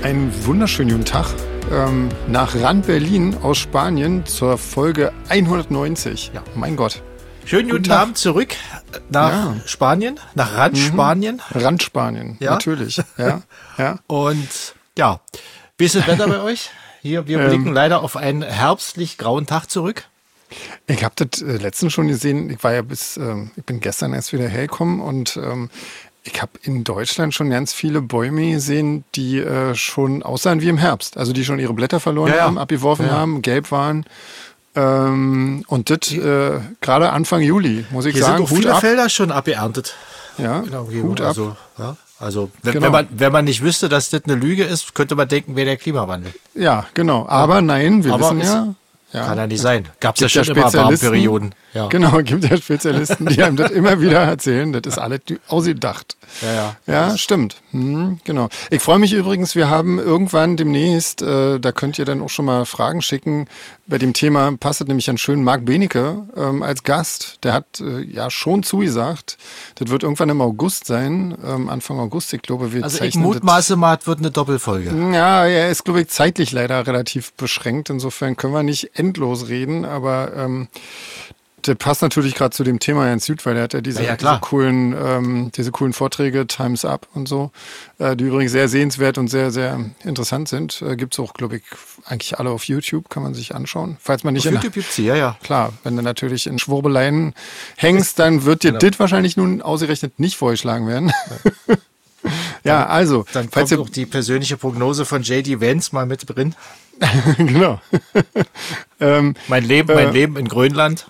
Einen wunderschönen guten Tag nach Rand Berlin aus Spanien zur Folge 190. Ja, mein Gott. Schönen guten Abend zurück nach Spanien, nach Rand Spanien. Rand Spanien, ja? Natürlich. Ja, ja. Und ja, wie ist das Wetter bei euch? Hier, wir blicken leider auf einen herbstlich grauen Tag zurück. Ich habe das letztens schon gesehen. Ich war ja ich bin gestern erst wieder hergekommen und ich habe in Deutschland schon ganz viele Bäume gesehen, die schon aussahen wie im Herbst. Also die schon ihre Blätter verloren haben, abgeworfen haben, gelb waren. Und das gerade Anfang Juli, muss ich sagen. Hier sind auch viele Felder schon abgeerntet. Ja, Hut ab. Also wenn man nicht wüsste, dass das eine Lüge ist, könnte man denken, wäre der Klimawandel. Ja, genau. Aber nein, wir wissen ja. Kann ja nicht sein. Gab es ja schon immer Warmperioden. Ja. Genau, gibt ja Spezialisten, die einem das immer wieder erzählen. Das ist alles ausgedacht. Ja, stimmt. Genau. Ich freue mich übrigens, wir haben irgendwann demnächst, da könnt ihr dann auch schon mal Fragen schicken. Bei dem Thema passt es nämlich ganz schön Marc Benecke als Gast. Der hat ja schon zugesagt. Das wird irgendwann im August sein, Anfang August. Ich glaube, wir also ich mutmaße mal, es wird eine Doppelfolge. Ja, er ist, glaube ich, zeitlich leider relativ beschränkt. Insofern können wir nicht endlos reden, aber das passt natürlich gerade zu dem Thema ganz gut, weil er hat ja diese coolen Vorträge, Time's Up und so, die übrigens sehr sehenswert und sehr, sehr interessant sind. Gibt es auch, glaube ich, eigentlich alle auf YouTube, kann man sich anschauen. Falls man nicht auf YouTube gibt's sie, ja. Klar, wenn du natürlich in Schwurbeleien hängst, dann wird dir das wahrscheinlich nun ausgerechnet nicht vorgeschlagen werden. Ja, also. Dann kommt auch die persönliche Prognose von J.D. Vance mal mit drin. Genau. Mein Leben in Grönland.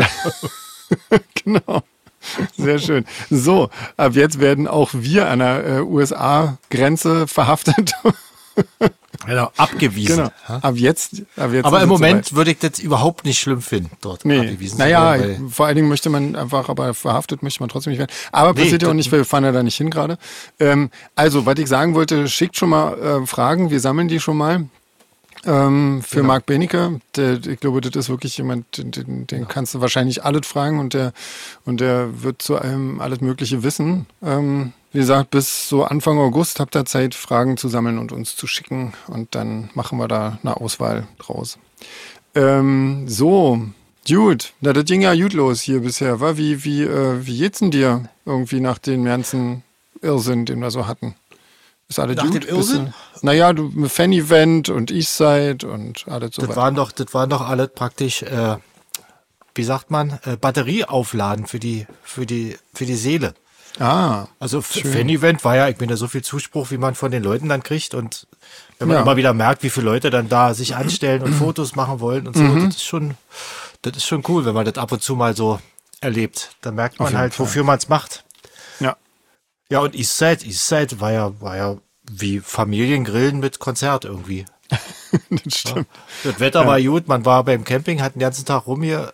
Genau. Sehr schön. So, ab jetzt werden auch wir an der USA-Grenze verhaftet. Genau, abgewiesen. Genau. Ab jetzt aber im Moment würde ich das überhaupt nicht schlimm finden, dort abgewiesen zu werden. Vor allen Dingen möchte man einfach, aber verhaftet möchte man trotzdem nicht werden. Aber passiert ja auch nicht, weil wir fahren ja da nicht hin gerade. Also, was ich sagen wollte, schickt schon mal Fragen, wir sammeln die schon mal. Für Marc Benecke, ich glaube, das ist wirklich jemand, den kannst du wahrscheinlich alles fragen und der wird zu allem alles Mögliche wissen. Wie gesagt, bis so Anfang August habt ihr Zeit, Fragen zu sammeln und uns zu schicken und dann machen wir da eine Auswahl draus. So, gut, na, das ging ja gut los hier bisher, wa? Wie geht's denn dir irgendwie nach dem ganzen Irrsinn, den wir so hatten? Ist alles nach gut? Dem Irrsinn? Naja, du Fan-Event und Eastside und alles so. Das waren doch alle praktisch, wie sagt man, Batterie aufladen für die Seele. Ah. Also Fan-Event war ja, ich meine, so viel Zuspruch, wie man von den Leuten dann kriegt und wenn man immer wieder merkt, wie viele Leute dann da sich anstellen und Fotos machen wollen und so, das ist schon cool, wenn man das ab und zu mal so erlebt. Dann merkt man halt, wofür man es macht. Ja. Ja, und Eastside war ja wie Familiengrillen mit Konzert irgendwie. Das stimmt. Ja. Das Wetter war gut, man war beim Camping, hat den ganzen Tag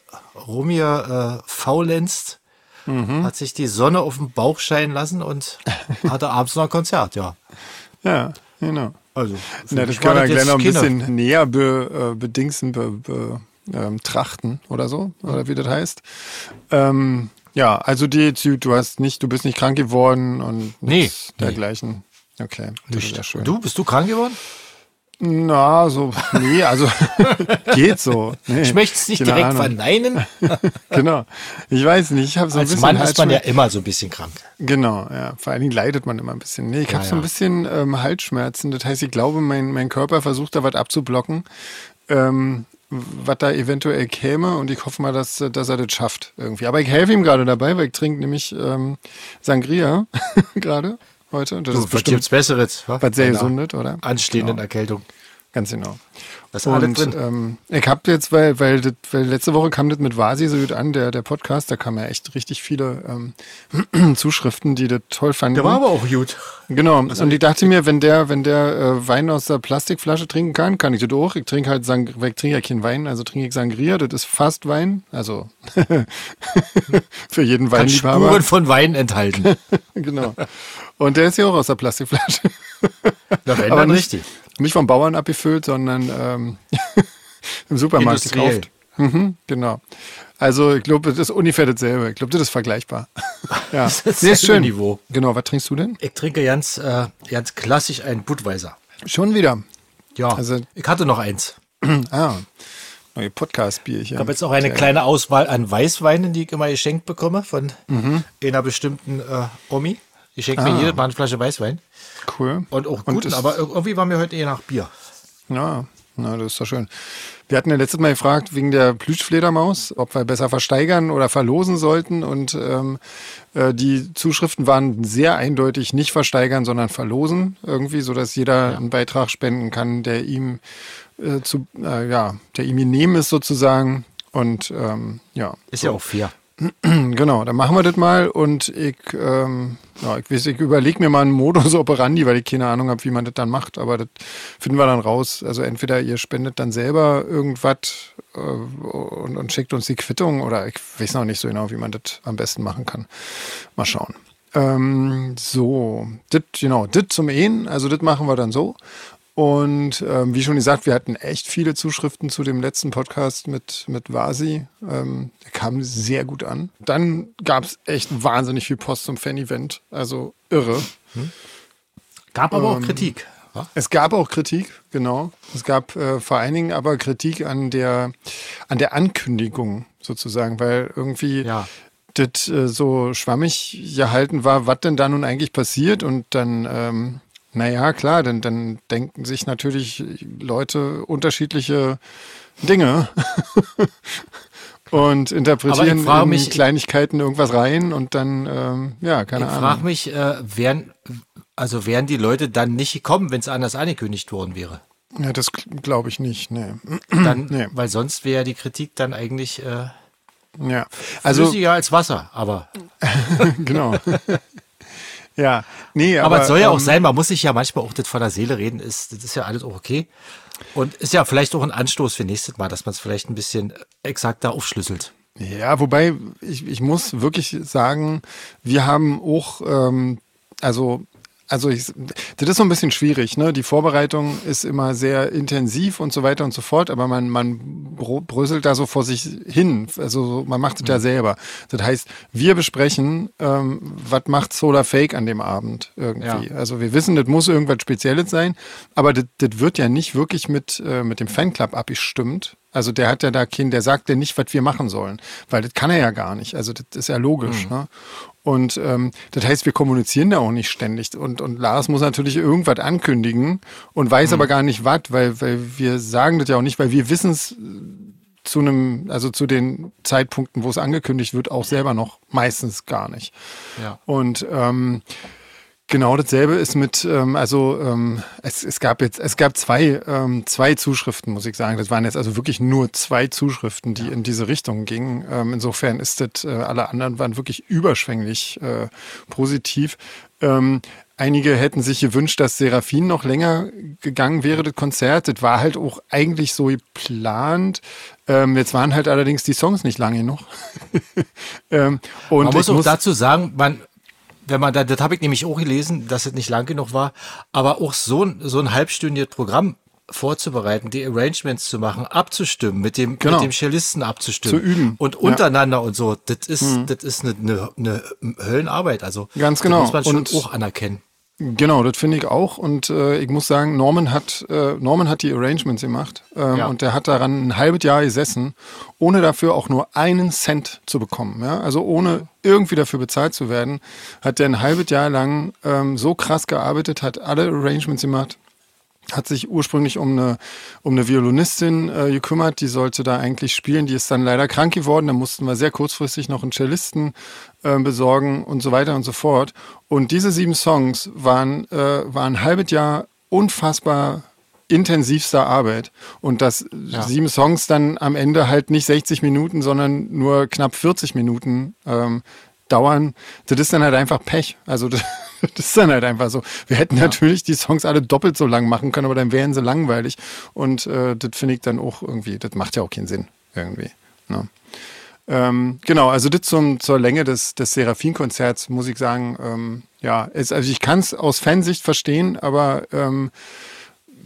faulenzt, hat sich die Sonne auf den Bauch scheinen lassen und hatte abends noch ein Konzert, ja. Ja, genau. Also, das können wir gleich noch ein bisschen näher trachten oder so, oder wie das heißt. Ja, also du bist nicht krank geworden und nichts dergleichen. Okay, das ist ja schön. Bist du krank geworden? Na, also geht so. Nee, ich möchte es nicht direkt verneinen. Genau, ich weiß nicht. Ich habe so als Mann ist man ja immer so ein bisschen krank. Genau, ja. Vor allen Dingen leidet man immer ein bisschen. Nee, ich habe so ein bisschen Halsschmerzen. Das heißt, ich glaube, mein Körper versucht da was abzublocken. Was da eventuell käme und ich hoffe mal, dass er das schafft irgendwie. Aber ich helfe ihm gerade dabei, weil ich trinke nämlich Sangria gerade heute. Das ist bestimmt gibt's Besseres. Was sehr gesundet, oder? Anstehenden Erkältung. Ganz genau. Das ist alles drin. Ich habe jetzt, weil letzte Woche kam das mit Vasi so gut an, der Podcast, da kamen ja echt richtig viele Zuschriften, die das toll fanden. Der war aber auch gut. Genau. Also und ich dachte mir, wenn der Wein aus der Plastikflasche trinken kann ich das auch. Ich trinke halt ich trinke ja keinen Wein, also trinke ich Sangria, das ist fast Wein, also für jeden Weinliebhaber. Spuren von Wein enthalten. Genau. Und der ist ja auch aus der Plastikflasche. Na, wenn dann richtig. Nicht vom Bauern abgefüllt, sondern im Supermarkt gekauft. Genau. Also ich glaube, das ist ungefähr dasselbe. Ich glaube, das ist vergleichbar. Ja. Das ist schön. Niveau. Genau, was trinkst du denn? Ich trinke ganz klassisch einen Budweiser. Schon wieder. Ja, also, ich hatte noch eins. Neue Podcast-Bierchen. Ich habe jetzt auch eine kleine Auswahl an Weißweinen, die ich immer geschenkt bekomme von einer bestimmten Omi. Die schenkt mir jede Mal eine Flasche Weißwein. Cool. Und auch guten, aber irgendwie war mir heute eher nach Bier. Ja, na, das ist doch schön. Wir hatten ja letztes Mal gefragt, wegen der Plüschfledermaus, ob wir besser versteigern oder verlosen sollten. Und die Zuschriften waren sehr eindeutig nicht versteigern, sondern verlosen. Irgendwie, sodass jeder einen Beitrag spenden kann, der ihm der ihm genehm ist sozusagen. Und ist ja auch fair. Genau, dann machen wir das mal und ich überlege mir mal einen Modus operandi, weil ich keine Ahnung habe, wie man das dann macht, aber das finden wir dann raus. Also entweder ihr spendet dann selber irgendwas und schickt uns die Quittung oder ich weiß noch nicht so genau, wie man das am besten machen kann. Mal schauen. Das zum Ehen, also das machen wir dann so. Und wie schon gesagt, wir hatten echt viele Zuschriften zu dem letzten Podcast mit Vasi. Der kam sehr gut an. Dann gab es echt wahnsinnig viel Post zum Fan-Event. Also irre. Gab aber auch Kritik. Es gab auch Kritik, genau. Es gab vor allen Dingen aber Kritik an der Ankündigung sozusagen, weil irgendwie das so schwammig gehalten war, was denn da nun eigentlich passiert. Und dann naja, klar, dann denken sich natürlich Leute unterschiedliche Dinge und interpretieren in Kleinigkeiten irgendwas rein und dann, keine Ahnung. Ich frage mich, wären die Leute dann nicht gekommen, wenn es anders angekündigt worden wäre? Ja, das glaube ich nicht, nee. Weil sonst wäre die Kritik dann eigentlich flüssiger als Wasser, aber genau. Ja, nee, aber es soll ja auch sein, man muss sich ja manchmal auch das von der Seele reden, das ist ja alles auch okay. Und ist ja vielleicht auch ein Anstoß für nächstes Mal, dass man es vielleicht ein bisschen exakter aufschlüsselt. Ja, wobei ich muss wirklich sagen, wir haben auch, das ist so ein bisschen schwierig, ne? Die Vorbereitung ist immer sehr intensiv und so weiter und so fort, aber man bröselt da so vor sich hin. Also man macht es ja selber. Das heißt, wir besprechen, was macht Solar Fake an dem Abend irgendwie. Ja. Also wir wissen, das muss irgendwas Spezielles sein, aber das wird ja nicht wirklich mit dem Fanclub abgestimmt. Also der hat ja da der sagt ja nicht, was wir machen sollen, weil das kann er ja gar nicht. Also das ist ja logisch, ne? Und das heißt, wir kommunizieren da auch nicht ständig. Und Lars muss natürlich irgendwas ankündigen und weiß aber gar nicht was, weil wir sagen das ja auch nicht, weil wir wissen es zu den Zeitpunkten, wo es angekündigt wird, auch selber noch meistens gar nicht. Ja. Und genau dasselbe ist mit, es gab zwei Zuschriften, muss ich sagen. Das waren jetzt also wirklich nur 2 Zuschriften, die in diese Richtung gingen. Insofern ist das, alle anderen waren wirklich überschwänglich positiv. Einige hätten sich gewünscht, dass Seraphin noch länger gegangen wäre, das Konzert. Das war halt auch eigentlich so geplant. Jetzt waren halt allerdings die Songs nicht lange genug. Und man muss auch dazu sagen, wenn man das habe ich nämlich auch gelesen, dass es nicht lang genug war, aber auch so ein halbstündiges Programm vorzubereiten, die Arrangements zu machen, abzustimmen, mit dem Cellisten abzustimmen. Zu üben. Und untereinander und so, das ist eine Höllenarbeit, also. Ganz genau. Das muss man schon auch anerkennen. Genau, das finde ich auch. Und ich muss sagen, Norman hat die Arrangements gemacht und der hat daran ein halbes Jahr gesessen, ohne dafür auch nur einen Cent zu bekommen. Ja? Also ohne irgendwie dafür bezahlt zu werden, hat der ein halbes Jahr lang so krass gearbeitet, hat alle Arrangements gemacht, hat sich ursprünglich um eine Violinistin gekümmert, die sollte da eigentlich spielen, die ist dann leider krank geworden, da mussten wir sehr kurzfristig noch einen Cellisten besorgen und so weiter und so fort. Und diese 7 Songs waren ein halbes Jahr unfassbar intensivster Arbeit. Und dass 7 Songs dann am Ende halt nicht 60 Minuten, sondern nur knapp 40 Minuten dauern, das ist dann halt einfach Pech. Also das ist dann halt einfach so. Wir hätten natürlich die Songs alle doppelt so lang machen können, aber dann wären sie langweilig. Und das finde ich dann auch irgendwie, das macht ja auch keinen Sinn irgendwie. Ne? Genau, also das zur Länge des Seraphin-Konzerts muss ich sagen, also ich kann es aus Fansicht verstehen, aber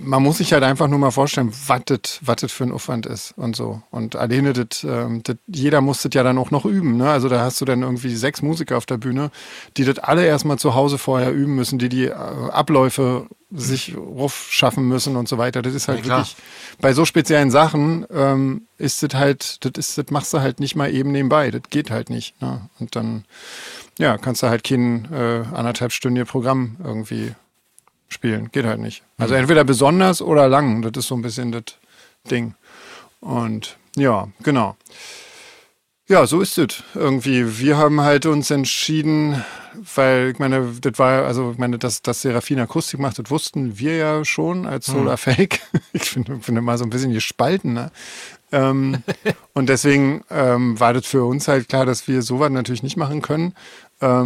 man muss sich halt einfach nur mal vorstellen, was das für ein Aufwand ist und so. Und alleine jeder muss das ja dann auch noch üben. Ne? Also da hast du dann irgendwie 6 Musiker auf der Bühne, die das alle erstmal zu Hause vorher üben müssen, die Abläufe sich schaffen müssen und so weiter. Das ist halt wirklich, bei so speziellen Sachen ist das halt, das machst du halt nicht mal eben nebenbei. Das geht halt nicht. Ne? Und dann, ja, kannst du halt kein 1,5 Stunden Programm irgendwie spielen. Geht halt nicht. Also entweder besonders oder lang. Das ist so ein bisschen das Ding. Und ja, genau. Ja, so ist es irgendwie. Wir haben halt uns entschieden, weil ich meine, dass Seraphine Akustik macht, das wussten wir ja schon als Solar Fake. Ich finde mal so ein bisschen gespalten, ne? Und deswegen war das für uns halt klar, dass wir sowas natürlich nicht machen können. Da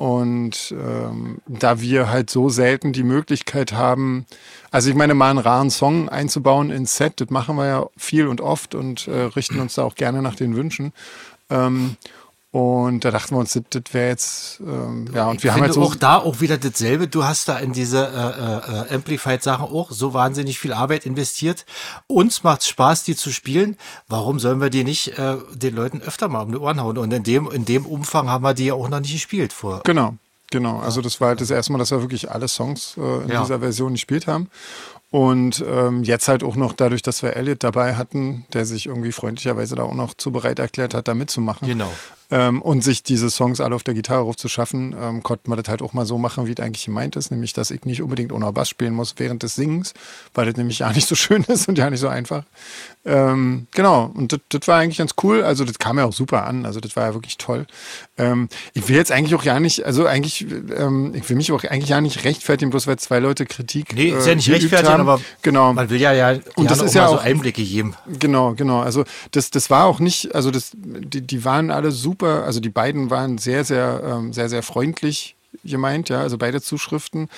wir halt so selten die Möglichkeit haben, also ich meine, mal einen raren Song einzubauen ins Set, das machen wir ja viel und oft und richten uns da auch gerne nach den Wünschen. Und da dachten wir uns, das wäre jetzt, ja, und wir haben halt so. Auch da auch wieder dasselbe. Du hast da in diese Amplified-Sachen auch so wahnsinnig viel Arbeit investiert. Uns macht's Spaß, die zu spielen. Warum sollen wir die nicht den Leuten öfter mal um die Ohren hauen? Und in dem Umfang haben wir die ja auch noch nicht gespielt vor. Genau. Also das war halt das erste Mal, dass wir wirklich alle Songs in dieser Version gespielt haben. Und jetzt halt auch noch dadurch, dass wir Elliot dabei hatten, der sich irgendwie freundlicherweise da auch noch zu bereit erklärt hat, da mitzumachen. Genau. Und sich diese Songs alle auf der Gitarre aufzuschaffen, konnten wir das halt auch mal so machen, wie es eigentlich gemeint ist, nämlich, dass ich nicht unbedingt ohne Bass spielen muss während des Singens, weil das nämlich ja nicht so schön ist und ja nicht so einfach. Genau, und das war eigentlich ganz cool, also das kam ja auch super an, also das war ja wirklich toll. Ich will jetzt eigentlich auch ja nicht, also eigentlich, ich will mich auch eigentlich ja nicht rechtfertigen, bloß weil 2 Leute Kritik Nee, ist ja nicht rechtfertigen, aber genau. Man will ja und das ist auch ja mal auch so Einblicke geben. Genau, also das war auch nicht, also die waren alle super, also die beiden waren sehr, sehr freundlich gemeint, ja, also beide Zuschriften.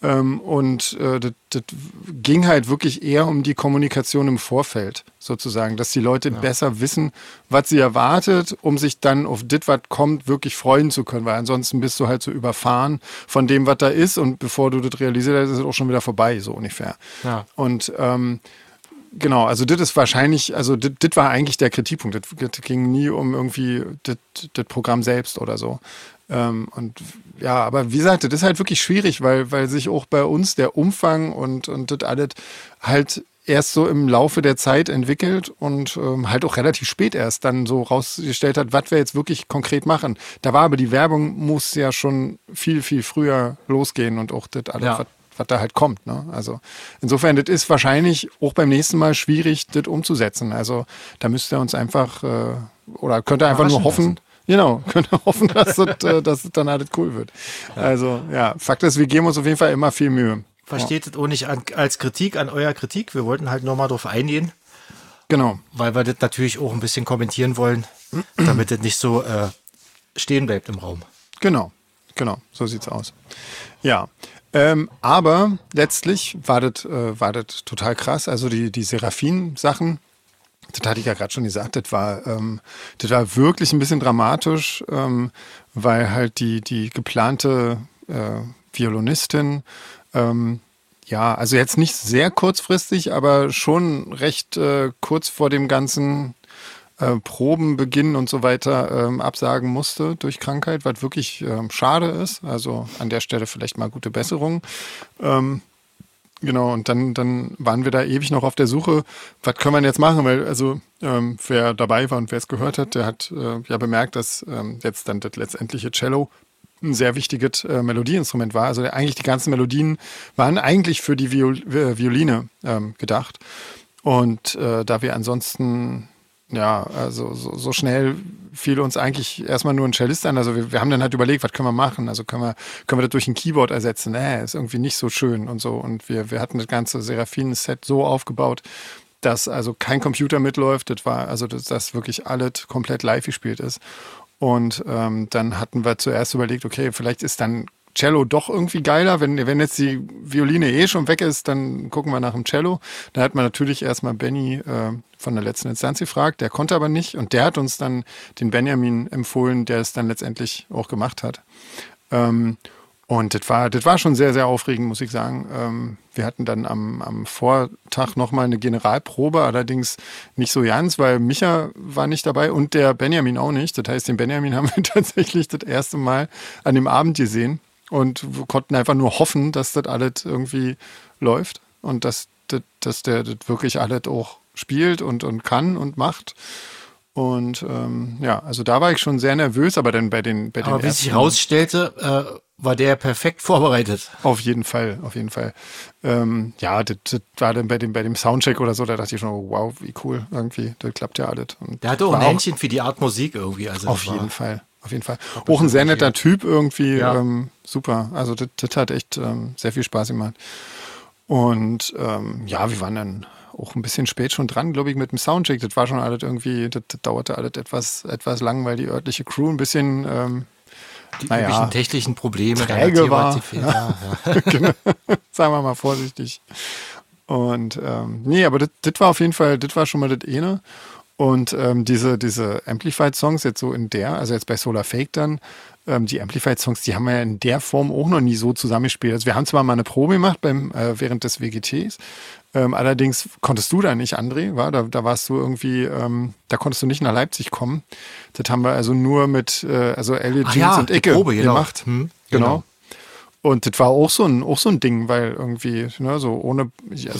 Das ging halt wirklich eher um die Kommunikation im Vorfeld, sozusagen, dass die Leute besser wissen, was sie erwartet, um sich dann auf das, was kommt, wirklich freuen zu können, weil ansonsten bist du halt so überfahren von dem, was da ist und bevor du das realisiert hast, ist es auch schon wieder vorbei, so ungefähr. Ja. Und genau, also das ist wahrscheinlich, also das war eigentlich der Kritikpunkt. Das ging nie um irgendwie das Programm selbst oder so. Und ja, aber wie gesagt, das ist halt wirklich schwierig, weil sich auch bei uns der Umfang und das alles halt erst so im Laufe der Zeit entwickelt und halt auch relativ spät erst dann so rausgestellt hat, was wir jetzt wirklich konkret machen. Da war aber die Werbung muss ja schon viel, viel früher losgehen und auch das alles, was da halt kommt. Ne? Also insofern, das ist wahrscheinlich auch beim nächsten Mal schwierig, das umzusetzen. Also da müsst ihr uns einfach oder könnt ihr einfach nur hoffen, könnt ihr hoffen, dass es dann alles cool wird. Ja. Also ja, Fakt ist, wir geben uns auf jeden Fall immer viel Mühe. Versteht es auch nicht als Kritik an eurer Kritik. Wir wollten halt nochmal drauf eingehen. Genau. Weil wir das natürlich auch ein bisschen kommentieren wollen, damit das nicht so stehen bleibt im Raum. Genau, so sieht's aus. Ja. Aber letztlich war das total krass. Also die Seraphine-Sachen, das hatte ich ja gerade schon gesagt, das war wirklich ein bisschen dramatisch, weil halt die geplante Violinistin, also jetzt nicht sehr kurzfristig, aber schon recht kurz vor dem ganzen Probenbeginn und so weiter absagen musste durch Krankheit, was wirklich schade ist. Also an der Stelle vielleicht mal gute Besserung. Genau, und dann waren wir da ewig noch auf der Suche, was können wir denn jetzt machen? Weil also wer dabei war und wer es gehört hat, der hat ja bemerkt, dass jetzt dann das letztendliche Cello ein sehr wichtiges Melodieinstrument war. Also eigentlich die ganzen Melodien waren eigentlich für die Violine gedacht. Und da wir ansonsten also so schnell fiel uns eigentlich erstmal nur ein Cellist an. Also wir haben dann halt überlegt, was können wir machen? Also können wir das durch ein Keyboard ersetzen? Ist irgendwie nicht so schön und so. Und wir hatten das ganze Seraphinen-Set so aufgebaut, dass also kein Computer mitläuft. Das war also, dass wirklich alles komplett live gespielt ist. Und dann hatten wir zuerst überlegt, okay, vielleicht ist dann Cello doch irgendwie geiler. Wenn jetzt die Violine schon weg ist, dann gucken wir nach dem Cello. Da hat man natürlich erstmal Benny von der letzten Instanz gefragt. Der konnte aber nicht. Und der hat uns dann den Benjamin empfohlen, der es dann letztendlich auch gemacht hat. Und das war schon sehr, sehr aufregend, muss ich sagen. Wir hatten dann am Vortag nochmal eine Generalprobe, allerdings nicht so ganz, weil Micha war nicht dabei und der Benjamin auch nicht. Das heißt, den Benjamin haben wir tatsächlich das erste Mal an dem Abend gesehen und wir konnten einfach nur hoffen, dass das alles irgendwie läuft und dass der das wirklich alles auch spielt und kann und macht. Und also da war ich schon sehr nervös, aber dann bei den Aber wie sich herausstellte, war der perfekt vorbereitet. Auf jeden Fall. Das war dann bei dem Soundcheck oder so, da dachte ich schon, wow, wie cool, irgendwie, das klappt ja alles. Und der hatte auch ein Händchen für die Art Musik irgendwie. Also auf jeden Fall. Auch ein sehr netter Typ irgendwie, super. Also das hat echt sehr viel Spaß gemacht. Und wir waren dann auch ein bisschen spät schon dran, glaube ich, mit dem Soundcheck. Das war schon alles irgendwie, das dauerte alles etwas lang, weil die örtliche Crew ein bisschen die üblichen technischen Probleme träge war. Genau. Sagen wir mal vorsichtig. Und aber das war auf jeden Fall, das war schon mal das eine. Und diese Amplified-Songs jetzt so also jetzt bei Solar Fake dann, die Amplified-Songs, die haben wir ja in der Form auch noch nie so zusammengespielt. Also wir haben zwar mal eine Probe gemacht während des WGTs, allerdings konntest du da nicht, André, da warst du irgendwie, da konntest du nicht nach Leipzig kommen. Das haben wir also nur mit Elliot Jeans und Icke gemacht. Genau. Und das war auch so ein Ding, weil irgendwie, so ohne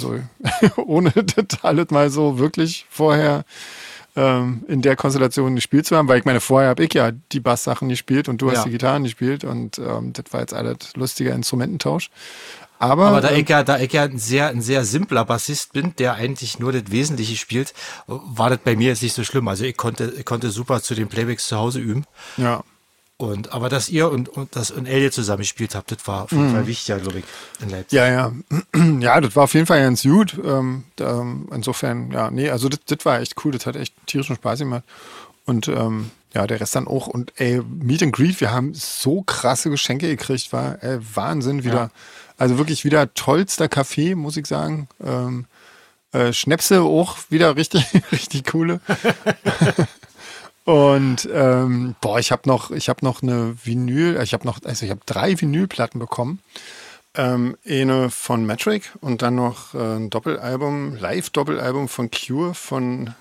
das alles mal so wirklich vorher in der Konstellation gespielt zu haben, weil ich meine, vorher habe ich ja die Basssachen gespielt und du hast die Gitarren gespielt und das war jetzt alles lustiger Instrumententausch. Aber da ich ja ein sehr simpler Bassist bin, der eigentlich nur das Wesentliche spielt, war das bei mir jetzt nicht so schlimm. Also ich konnte super zu den Playbacks zu Hause üben. Ja. Aber dass ihr und Elliot zusammen gespielt habt, das war auf jeden Fall wichtig, glaube ich, in Leipzig. Ja. Ja, das war auf jeden Fall ganz gut. Insofern, also das war echt cool. Das hat echt tierischen Spaß gemacht. Und der Rest dann auch. Und Meet and Greet, wir haben so krasse Geschenke gekriegt, war Wahnsinn wieder. Ja. Also wirklich wieder tollster Kaffee, muss ich sagen. Schnäpse auch wieder richtig, richtig coole. Und ich habe noch eine Vinyl, ich habe 3 Vinylplatten bekommen. Eine von Metric und dann noch ein Live-Doppelalbum von Cure von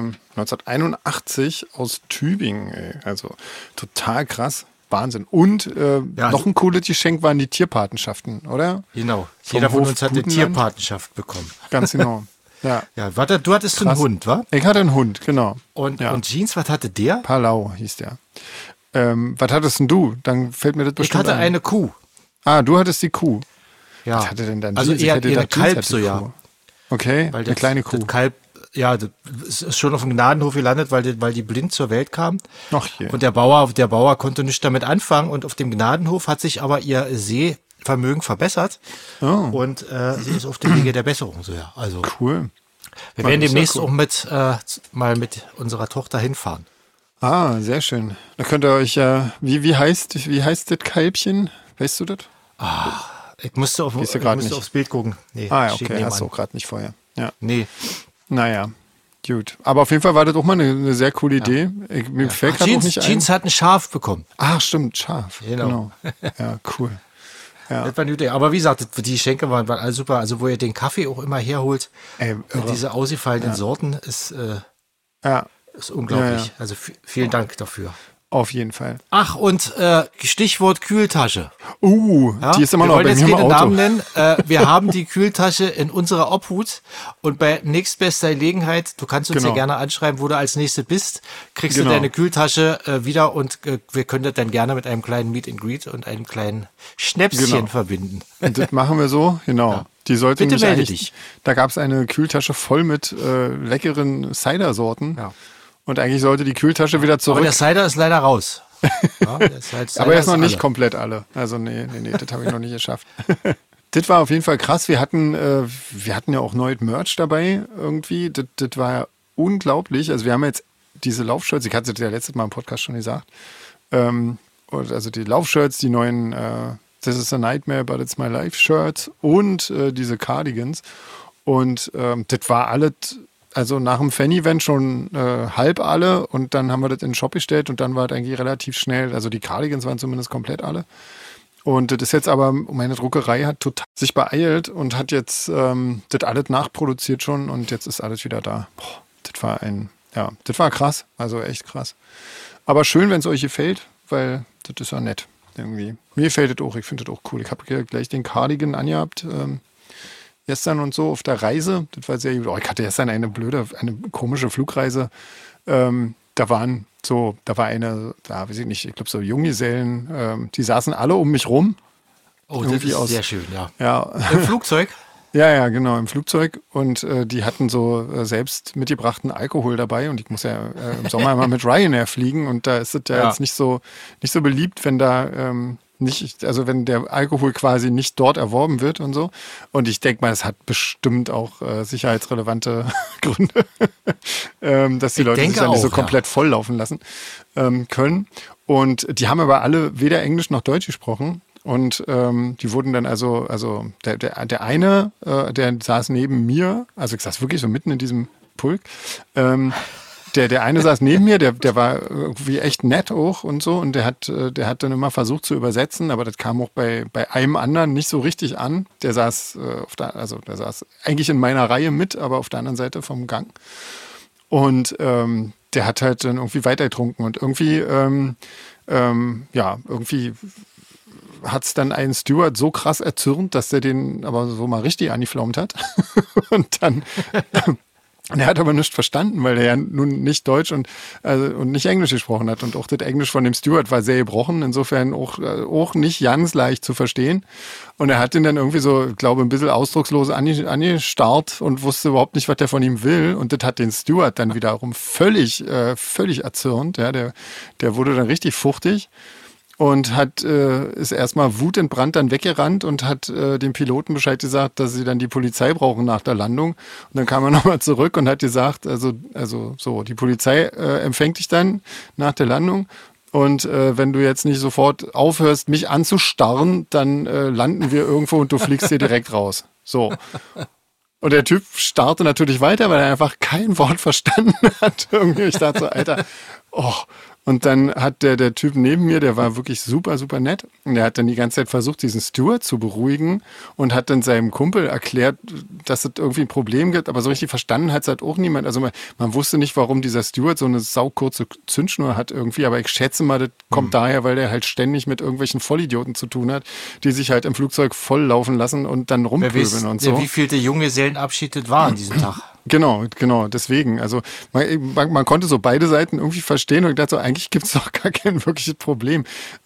1981 aus Tübingen. Also total krass. Wahnsinn. Und noch ein cooles Geschenk waren die Tierpatenschaften, oder? Genau. Jeder von uns hat eine Tierpatenschaft bekommen. Ganz genau. Ja, warte, du hattest einen Hund, wa? Ich hatte einen Hund, genau. Und Jeans, was hatte der? Palau hieß der. Was hattest denn du? Dann fällt mir das bestimmt ein. Ich hatte eine Kuh. Ah, du hattest die Kuh. Ja. Was hatte denn dann also eher eine Kalb, so ja. Okay, eine kleine Kuh. Das Kalb, das ist schon auf dem Gnadenhof gelandet, weil die blind zur Welt kam. Ach je. Und der Bauer konnte nichts damit anfangen und auf dem Gnadenhof hat sich aber ihr Sehvermögen verbessert. Oh. Und sie ist auf dem Wege der Besserung. So, ja. Also, cool. Wir werden demnächst auch mal mit unserer Tochter hinfahren. Ah, sehr schön. Da könnt ihr euch wie heißt das Kälbchen? Weißt du das? Ich musste aufs Bild gucken. Nee, okay, hast du auch gerade nicht vorher. Ja. Nee. Naja, gut. Aber auf jeden Fall war das auch mal eine sehr coole Idee. Mir fällt gerade auch nicht ein. Jeans hat ein Schaf bekommen. Ach, stimmt, Schaf. Genau. Ja, cool. Ja. Das war eine Idee. Aber wie gesagt, die Geschenke waren alles super. Also wo ihr den Kaffee auch immer herholt, diese ausgefallenen Sorten, ist unglaublich. Ja. Also vielen Dank dafür. Auf jeden Fall. Ach, und Stichwort Kühltasche. Die ist immer noch bei mir im Auto. Wir wollen jetzt keine Namen nennen. Wir haben die Kühltasche in unserer Obhut und bei nächstbester Gelegenheit, du kannst uns ja gerne anschreiben, wo du als Nächste bist, kriegst du deine Kühltasche wieder und wir können das dann gerne mit einem kleinen Meet and Greet und einem kleinen Schnäpschen verbinden. Und das machen wir so, genau. Ja. Die sollte Bitte melde dich. Da gab es eine Kühltasche voll mit leckeren Cider-Sorten. Ja. Und eigentlich sollte die Kühltasche wieder zurück. Aber der Cider ist leider raus. Aber er ist noch nicht komplett alle. Also nee, das habe ich noch nicht geschafft. Das war auf jeden Fall krass. Wir hatten ja auch neu Merch dabei irgendwie. Das war ja unglaublich. Also wir haben jetzt diese Laufshirts, ich hatte es ja letztes Mal im Podcast schon gesagt. Also die Laufshirts, die neuen This is a Nightmare, but it's my life Shirts und diese Cardigans. Und das war alles. Also nach dem Fan-Event schon halb alle und dann haben wir das in den Shop gestellt und dann war es eigentlich relativ schnell, also die Cardigans waren zumindest komplett alle Und das ist jetzt aber, meine Druckerei hat total sich beeilt und hat jetzt das alles nachproduziert schon und jetzt ist alles wieder da. Boah, das war krass, also echt krass. Aber schön, wenn es euch gefällt, weil das ist ja nett irgendwie. Mir gefällt das auch, ich finde das auch cool. Ich habe gleich den Cardigan angehabt, gestern und so auf der Reise. Das war sehr gut. Oh, ich hatte gestern eine komische Flugreise. Da war eine, weiß ich nicht, ich glaube so Junggesellen, die saßen alle um mich rum. Oh, das ist sehr schön, ja. Ja. Im Flugzeug? Ja, genau, im Flugzeug. Und die hatten so selbst mitgebrachten Alkohol dabei. Und ich muss ja im Sommer immer mit Ryanair fliegen. Und da ist es ja jetzt nicht so beliebt, wenn da wenn der Alkohol quasi nicht dort erworben wird und so. Und ich denke mal, es hat bestimmt auch sicherheitsrelevante Gründe, dass die Leute sich dann nicht so komplett volllaufen lassen können. Und die haben aber alle weder Englisch noch Deutsch gesprochen. Und die wurden dann also der eine, der saß neben mir, also ich saß wirklich so mitten in diesem Pulk, der eine saß neben mir, der war irgendwie echt nett auch und so und der hat dann immer versucht zu übersetzen, aber das kam auch bei einem anderen nicht so richtig an. Der saß der saß eigentlich in meiner Reihe mit, aber auf der anderen Seite vom Gang. Und der hat halt dann irgendwie weiter getrunken und irgendwie hat es dann einen Steward so krass erzürnt, dass der den aber so mal richtig angeflaumt hat. Und dann er hat aber nichts verstanden, weil er ja nun nicht Deutsch und nicht Englisch gesprochen hat. Und auch das Englisch von dem Steward war sehr gebrochen, insofern auch nicht ganz leicht zu verstehen. Und er hat ihn dann irgendwie so, ich glaube, ein bisschen ausdruckslos angestarrt und wusste überhaupt nicht, was der von ihm will. Und das hat den Steward dann wiederum völlig erzürnt. Ja, der wurde dann richtig fuchtig. Und ist erstmal wutentbrannt dann weggerannt und hat dem Piloten Bescheid gesagt, dass sie dann die Polizei brauchen nach der Landung. Und dann kam er nochmal zurück und hat gesagt, die Polizei empfängt dich dann nach der Landung. Und wenn du jetzt nicht sofort aufhörst, mich anzustarren, dann landen wir irgendwo und du fliegst hier direkt raus. So. Und der Typ starrte natürlich weiter, weil er einfach kein Wort verstanden hat. Irgendwie, ich dachte so, Alter, oh. Und dann hat der Typ neben mir, der war wirklich super, super nett. Und der hat dann die ganze Zeit versucht, diesen Steward zu beruhigen und hat dann seinem Kumpel erklärt, dass es irgendwie ein Problem gibt. Aber so richtig verstanden hat es halt auch niemand. Also man wusste nicht, warum dieser Steward so eine saukurze Zündschnur hat irgendwie. Aber ich schätze mal, das kommt daher, weil der halt ständig mit irgendwelchen Vollidioten zu tun hat, die sich halt im Flugzeug voll laufen lassen und dann rumpöbeln und so. Wie vielte Junggesellenabschied das war an diesem Tag? Genau, deswegen. Also man konnte so beide Seiten irgendwie verstehen und ich dachte so, eigentlich gibt es doch gar kein wirkliches Problem.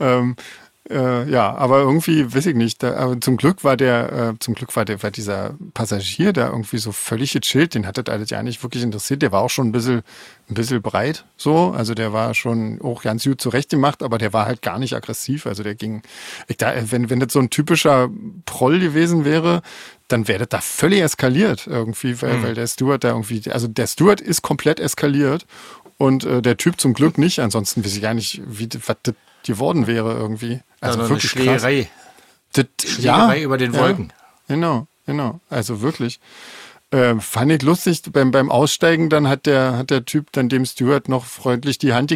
Aber irgendwie, weiß ich nicht, aber zum Glück war dieser Passagier da irgendwie so völlig gechillt, den hat das alles ja nicht wirklich interessiert, der war auch schon ein bisschen breit, so, also der war schon auch ganz gut zurechtgemacht, aber der war halt gar nicht aggressiv, also der ging, wenn das so ein typischer Proll gewesen wäre, dann wäre das da völlig eskaliert irgendwie, weil der Steward da irgendwie, also der Steward ist komplett eskaliert und der Typ zum Glück nicht, ansonsten weiß ich gar nicht, was das geworden wäre irgendwie. Also ja, wirklich eine Schlägerei. Schlägerei über den Wolken. Ja, genau. Also wirklich. Fand ich lustig, beim Aussteigen dann hat der Typ dann dem Steward noch freundlich die Hand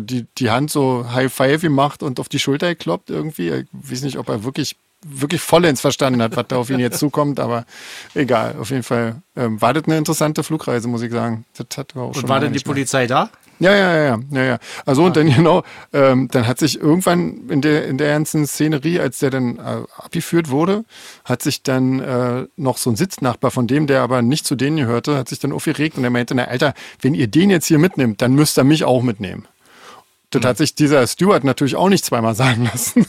so High Five gemacht und auf die Schulter gekloppt irgendwie. Ich weiß nicht, ob er wirklich vollends verstanden hat, was da auf ihn jetzt zukommt, aber egal. Auf jeden Fall war das eine interessante Flugreise, muss ich sagen. Und war denn die Polizei da? Ja. Also und dann genau, dann hat sich irgendwann in der ganzen Szenerie, als der dann abgeführt wurde, hat sich dann noch so ein Sitznachbar von dem, der aber nicht zu denen gehörte, hat sich dann aufgeregt und er meinte, na Alter, wenn ihr den jetzt hier mitnimmt, dann müsst ihr mich auch mitnehmen. Das hat sich dieser Steward natürlich auch nicht zweimal sagen lassen.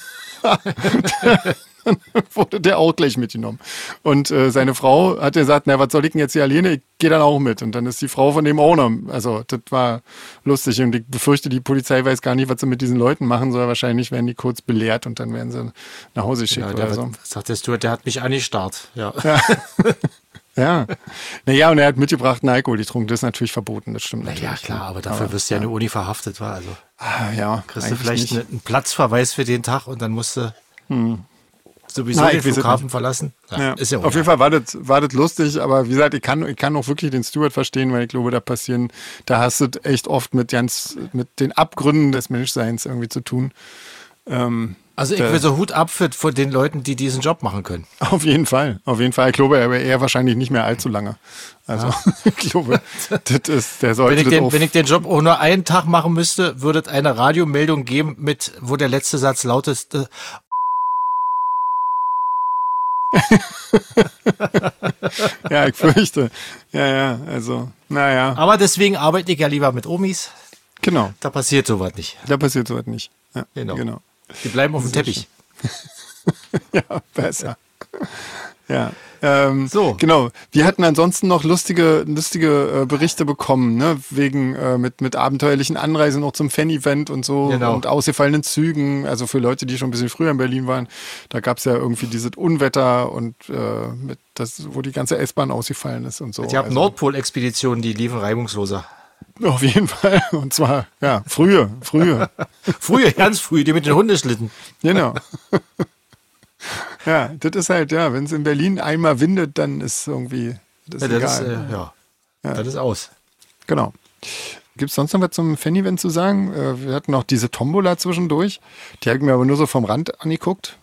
Dann wurde der auch gleich mitgenommen. Und seine Frau hat gesagt, na, was soll ich denn jetzt hier alleine? Ich gehe dann auch mit. Und dann ist die Frau von dem auch noch. Also das war lustig. Und ich befürchte, die Polizei weiß gar nicht, was sie mit diesen Leuten machen soll. Wahrscheinlich werden die kurz belehrt und dann werden sie nach Hause geschickt oder so. Sagt der Steward, der hat mich angestarrt. Ja. Ja. Naja, und er hat mitgebrachten Alkohol getrunken. Das ist natürlich verboten, das stimmt natürlich. Ja, klar, aber dafür wirst du ja in der Uni verhaftet. Also kriegst du vielleicht einen Platzverweis für den Tag und dann musst du sowieso den Flughafen verlassen. Ja. Ist ja auf jeden Fall war das lustig, aber wie gesagt, ich kann auch wirklich den Steward verstehen, weil ich glaube, da hast du echt oft mit den Abgründen des Menschseins irgendwie zu tun. Also ich will so Hut ab für den Leuten, die diesen Job machen können. Auf jeden Fall. Ich glaube, er wahrscheinlich nicht mehr allzu lange. Also ich glaube, der sollte wenn ich den Job auch nur einen Tag machen müsste, würde es eine Radiomeldung geben, wo der letzte Satz lautet. Ja, ich fürchte. Ja, also, naja. Aber deswegen arbeite ich ja lieber mit Omis. Genau. Da passiert sowas nicht. Ja, genau. Die bleiben auf dem Teppich. Ja, besser. Ja. So. Genau. Wir hatten ansonsten noch lustige Berichte bekommen, ne? Wegen mit abenteuerlichen Anreisen noch zum Fan-Event und so und ausgefallenen Zügen. Also für Leute, die schon ein bisschen früher in Berlin waren, da gab es ja irgendwie dieses Unwetter und wo die ganze S-Bahn ausgefallen ist und so. Die haben Nordpol-Expeditionen, die liefen reibungsloser. Auf jeden Fall. Und zwar, ja, früher. Früher, ganz früh, die mit den Hundeschlitten. Genau. Ja, das ist halt, wenn es in Berlin einmal windet, dann ist irgendwie, das ist egal. Das ist aus. Genau. Gibt es sonst noch was zum Fan-Event zu sagen? Wir hatten noch diese Tombola zwischendurch. Die habe ich mir aber nur so vom Rand angeguckt.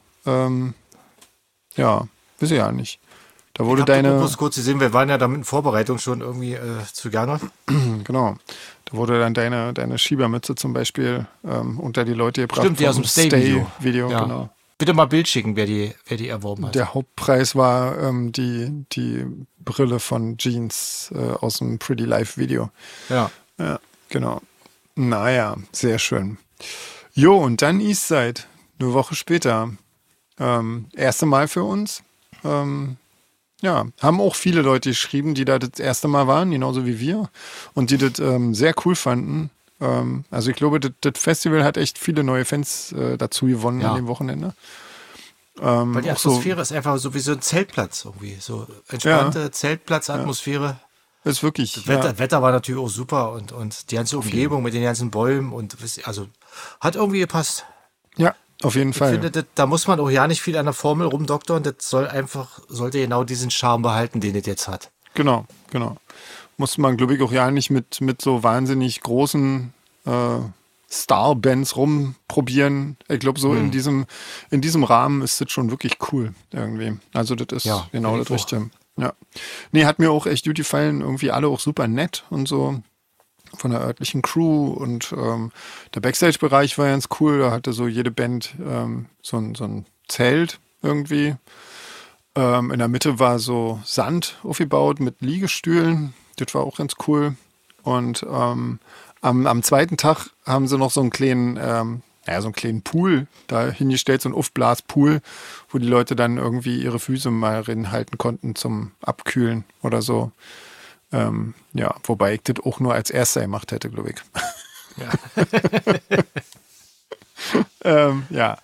Ja, weiß ich ja nicht. Da wurde kurz gesehen, wir waren ja damit in Vorbereitung schon irgendwie zu Gernot. Genau. Da wurde dann deine Schiebermütze zum Beispiel unter die Leute gebracht. Stimmt, die aus dem Stay-Video. Ja. Genau. Bitte mal Bild schicken, wer die erworben hat. Der Hauptpreis war die Brille von Jeans aus dem Pretty Life Video. Ja, genau. Naja, sehr schön. Jo, und dann Eastside. Eine Woche später. Erste Mal für uns. Ja, haben auch viele Leute geschrieben, die da das erste Mal waren, genauso wie wir. Und die das sehr cool fanden. Also ich glaube, das Festival hat echt viele neue Fans dazu gewonnen an dem Wochenende. Weil die Atmosphäre ist einfach so wie so ein Zeltplatz irgendwie. So entspannte Zeltplatzatmosphäre. Ist wirklich. Das Wetter war natürlich auch super und die ganze Umgebung mit den ganzen Bäumen und also hat irgendwie gepasst. Ja, auf jeden Fall. Ich finde, da muss man auch ja nicht viel an der Formel rumdoktern. Das sollte genau diesen Charme behalten, den es jetzt hat. Genau. Muss man, glaube ich, auch ja nicht mit so wahnsinnig großen Starbands rumprobieren. Ich glaube, so in diesem Rahmen ist das schon wirklich cool irgendwie. Also das ist genau das Richtige. Ja. Nee, hat mir auch echt gut gefallen. Irgendwie alle auch super nett und so. Von der örtlichen Crew und der Backstage-Bereich war ganz cool. Da hatte so jede Band so ein Zelt irgendwie. In der Mitte war so Sand aufgebaut mit Liegestühlen. Das war auch ganz cool. Und am zweiten Tag haben sie noch so einen kleinen Pool da hingestellt, so einen Aufblaspool, wo die Leute dann irgendwie ihre Füße mal halten konnten zum Abkühlen oder so. Wobei ich das auch nur als Erster gemacht hätte, glaube ich. Ja.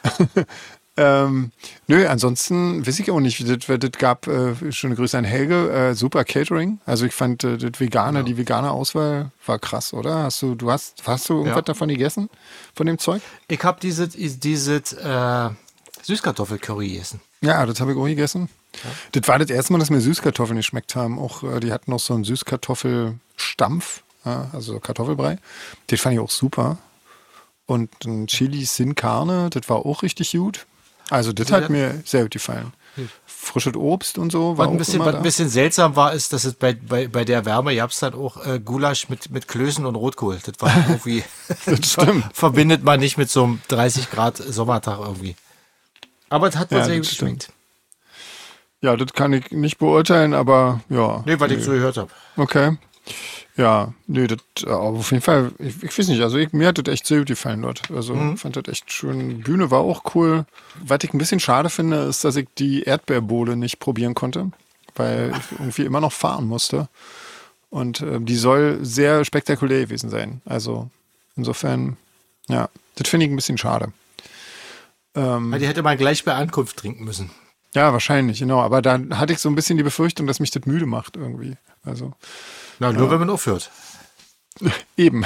Nö, ansonsten weiß ich auch nicht, wie das gab. Schöne Grüße an Helge. Super Catering. Also ich fand die vegane Auswahl war krass, oder? Hast du irgendwas davon gegessen? Von dem Zeug? Ich habe dieses Süßkartoffelcurry gegessen. Ja, das habe ich auch gegessen. Ja. Das war das erste Mal, dass mir Süßkartoffeln geschmeckt haben. Auch die hatten noch so einen Süßkartoffelstampf, also Kartoffelbrei. Den fand ich auch super. Und ein Chili Sin Carne, das war auch richtig gut. Also das hat mir sehr gut gefallen. Frisches Obst und so war was ein bisschen seltsam war, ist, dass es bei der Wärme gab es dann auch Gulasch mit Klößen und Rotkohl. Das war irgendwie, das stimmt. Verbindet man nicht mit so einem 30 Grad Sommertag irgendwie. Aber es hat mir sehr gut geschmeckt. Ja, das kann ich nicht beurteilen, aber ja. Nee, weil ich so gehört habe. Okay. Ja, nee, das auf jeden Fall, ich weiß nicht, also mir hat das echt sehr gut gefallen dort. Also fand das echt schön. Die Bühne war auch cool. Was ich ein bisschen schade finde, ist, dass ich die Erdbeerbohle nicht probieren konnte, weil ich irgendwie immer noch fahren musste. Und die soll sehr spektakulär gewesen sein. Also insofern, ja, das finde ich ein bisschen schade. Die hätte man gleich bei Ankunft trinken müssen. Ja, wahrscheinlich, genau. Aber da hatte ich so ein bisschen die Befürchtung, dass mich das müde macht irgendwie. Also nur wenn man aufhört. Eben.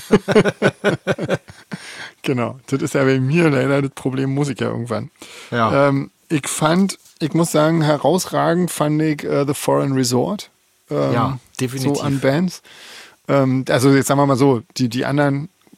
Genau. Das ist ja bei mir leider das Problem, muss ich ja irgendwann. Ja. Ich muss sagen, herausragend fand ich The Foreign Resort. Ja, definitiv. So an Bands. Also jetzt sagen wir mal so, die anderen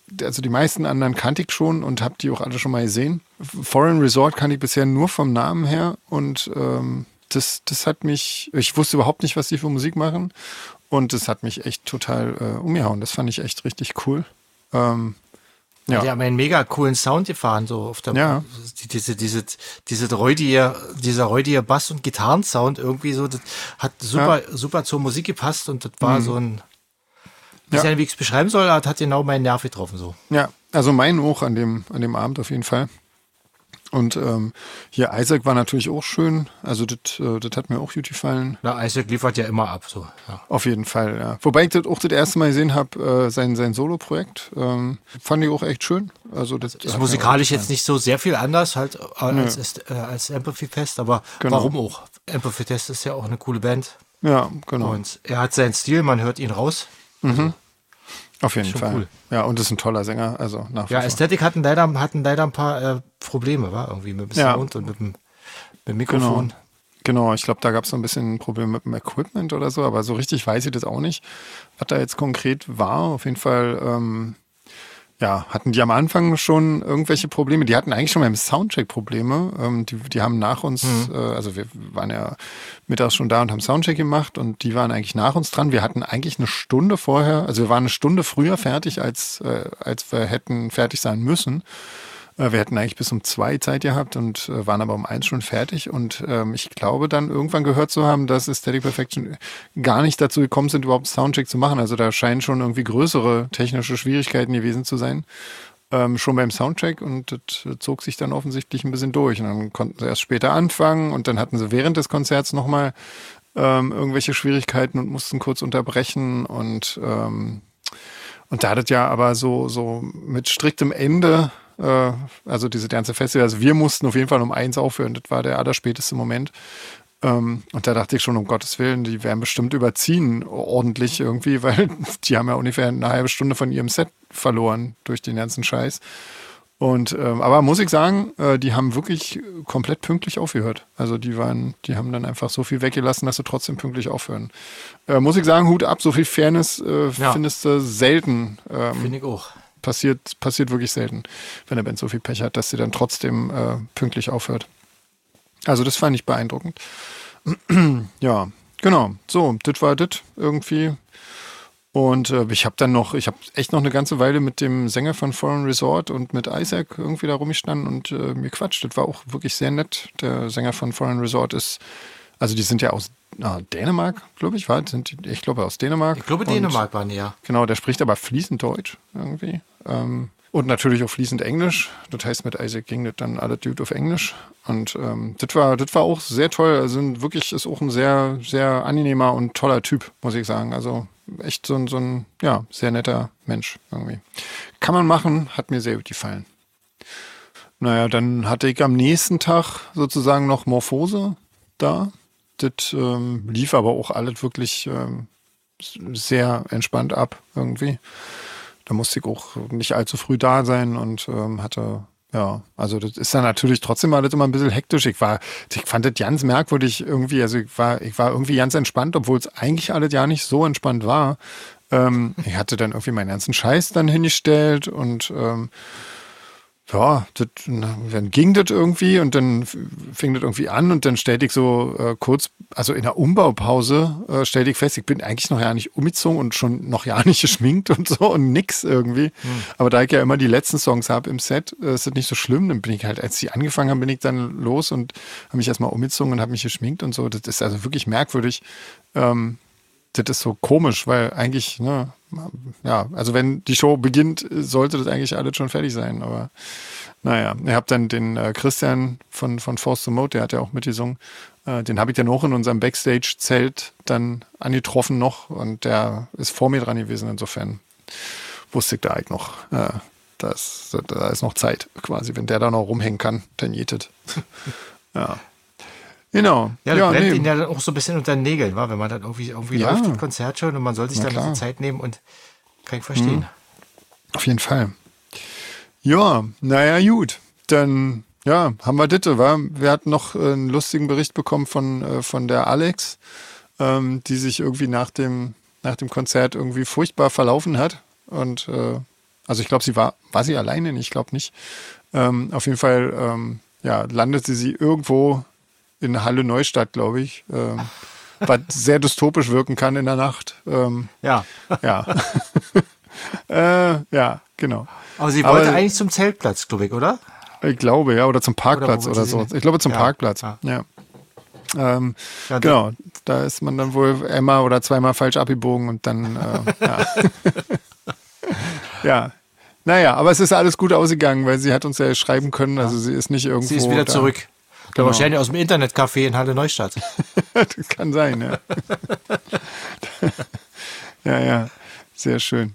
also die meisten anderen kannte ich schon und habe die auch alle schon mal gesehen. Foreign Resort kannte ich bisher nur vom Namen her und das hat mich, ich wusste überhaupt nicht, was die für Musik machen und das hat mich echt total umgehauen. Das fand ich echt richtig cool. Ja. Die haben einen mega coolen Sound gefahren, so auf der dieser räudige Bass- und Gitarrensound irgendwie so, das hat super zur Musik gepasst und das war so ein, wie ich es beschreiben soll, hat genau meinen Nerv getroffen, so. Ja, also mein auch an dem Abend auf jeden Fall. Und hier Isaac war natürlich auch schön. Also das hat mir auch gut gefallen. Na, Isaac liefert ja immer ab. So. Ja. Auf jeden Fall, ja. Wobei ich das auch das erste Mal gesehen habe, sein Solo-Projekt. Fand ich auch echt schön. Also das ist musikalisch jetzt nicht so sehr viel anders halt als Empathy Fest, aber warum auch? Empathy Fest ist ja auch eine coole Band. Ja, genau. Und er hat seinen Stil, man hört ihn raus. Also, auf jeden Fall. Cool. Ja, und ist ein toller Sänger. Also nach wie vor. Ästhetik hatten leider ein paar Probleme, war irgendwie mit dem Sound und mit dem Mikrofon. Genau, ich glaube, da gab es so ein bisschen Probleme mit dem Equipment oder so, aber so richtig weiß ich das auch nicht, was da jetzt konkret war. Auf jeden Fall hatten die am Anfang schon irgendwelche Probleme. Die hatten eigentlich schon beim Soundcheck Probleme. Die haben nach uns, also wir waren ja mittags schon da und haben Soundcheck gemacht und die waren eigentlich nach uns dran. Wir hatten eigentlich eine Stunde vorher, also wir waren eine Stunde früher fertig, als wir hätten fertig sein müssen. Wir hätten eigentlich bis um 2 Zeit gehabt und waren aber um 1 schon fertig. Und ich glaube dann irgendwann gehört zu haben, dass Aesthetic Perfection gar nicht dazu gekommen sind, überhaupt Soundcheck zu machen. Also da scheinen schon irgendwie größere technische Schwierigkeiten gewesen zu sein. Schon beim Soundcheck und das zog sich dann offensichtlich ein bisschen durch. Und dann konnten sie erst später anfangen und dann hatten sie während des Konzerts nochmal irgendwelche Schwierigkeiten und mussten kurz unterbrechen. Und da das ja aber so mit striktem Ende, also diese ganze Festival, also wir mussten auf jeden Fall um 1 aufhören, das war der allerspäteste Moment. Und da dachte ich schon, um Gottes Willen, die werden bestimmt überziehen ordentlich irgendwie, weil die haben ja ungefähr eine halbe Stunde von ihrem Set verloren durch den ganzen Scheiß. Und aber muss ich sagen, die haben wirklich komplett pünktlich aufgehört. Also die haben dann einfach so viel weggelassen, dass sie trotzdem pünktlich aufhören. Muss ich sagen, Hut ab, so viel Fairness findest du selten. Finde ich auch. Passiert wirklich selten, wenn der Band so viel Pech hat, dass sie dann trotzdem pünktlich aufhört. Also das fand ich beeindruckend. Ja, genau. So, das war das irgendwie. Und ich habe echt noch eine ganze Weile mit dem Sänger von Foreign Resort und mit Isaac irgendwie da rumgestanden und mir quatscht. Das war auch wirklich sehr nett. Der Sänger von Foreign Resort also die sind ja aus Dänemark, glaube ich, ich glaube aus Dänemark. Ich glaube Dänemark waren die, ja. Genau, der spricht aber fließend Deutsch irgendwie. Und natürlich auch fließend Englisch. Das heißt, mit Isaac ging das dann alle Dude auf Englisch. Und das war auch sehr toll. Also wirklich ist auch ein sehr, sehr angenehmer und toller Typ, muss ich sagen. Also echt so ein sehr netter Mensch irgendwie. Kann man machen, hat mir sehr gut gefallen. Naja, dann hatte ich am nächsten Tag sozusagen noch Morphose da. Das lief aber auch alles wirklich sehr entspannt ab irgendwie. Da musste ich auch nicht allzu früh da sein und also das ist dann natürlich trotzdem alles immer ein bisschen hektisch. Ich fand das ganz merkwürdig irgendwie, also ich war irgendwie ganz entspannt, obwohl es eigentlich alles ja nicht so entspannt war. Ich hatte dann irgendwie meinen ganzen Scheiß dann hingestellt und dann ging das irgendwie und dann fing das irgendwie an und dann stellte ich so kurz, also in der Umbaupause, stellte ich fest, ich bin eigentlich noch ja nicht umgezogen und schon noch ja nicht geschminkt und so und nix irgendwie. Aber da ich ja immer die letzten Songs habe im Set, ist das nicht so schlimm. Dann bin ich halt, als die angefangen haben, bin ich dann los und habe mich erstmal umgezogen und habe mich geschminkt und so. Das ist also wirklich merkwürdig. Das ist so komisch, weil eigentlich, also wenn die Show beginnt, sollte das eigentlich alles schon fertig sein. Aber naja, ich habe dann den Christian von Force to Mode, der hat ja auch mitgesungen, den habe ich dann auch in unserem Backstage-Zelt dann angetroffen noch und der ist vor mir dran gewesen. Insofern wusste ich da eigentlich noch, da ist noch Zeit quasi, wenn der da noch rumhängen kann, dann jetet. Ja. Genau. Ja, das brennt ihn ja auch so ein bisschen unter den Nägeln, wenn man dann irgendwie läuft, das Konzert schon und man soll sich dann die Zeit nehmen und kann ich verstehen. Auf jeden Fall. Ja, naja, gut. Dann, haben wir das, wir hatten noch einen lustigen Bericht bekommen von der Alex, die sich irgendwie nach dem Konzert irgendwie furchtbar verlaufen hat und Also ich glaube, war sie alleine? Ich glaube nicht. Auf jeden Fall, landete sie irgendwo in Halle Neustadt, glaube ich, was sehr dystopisch wirken kann in der Nacht. Ja. Ja. Ja, genau. Aber sie wollte eigentlich zum Zeltplatz, glaube ich, oder? Ich glaube, ja, oder zum Parkplatz oder so. Ich glaube zum Parkplatz, ja. Genau, da ist man dann wohl einmal oder zweimal falsch abgebogen und dann, ja. Naja, aber es ist alles gut ausgegangen, weil sie hat uns ja schreiben können, also sie ist nicht irgendwo. Sie ist wieder zurück. Genau. Wahrscheinlich aus dem Internetcafé in Halle Neustadt. Das kann sein, ja. Ja, sehr schön.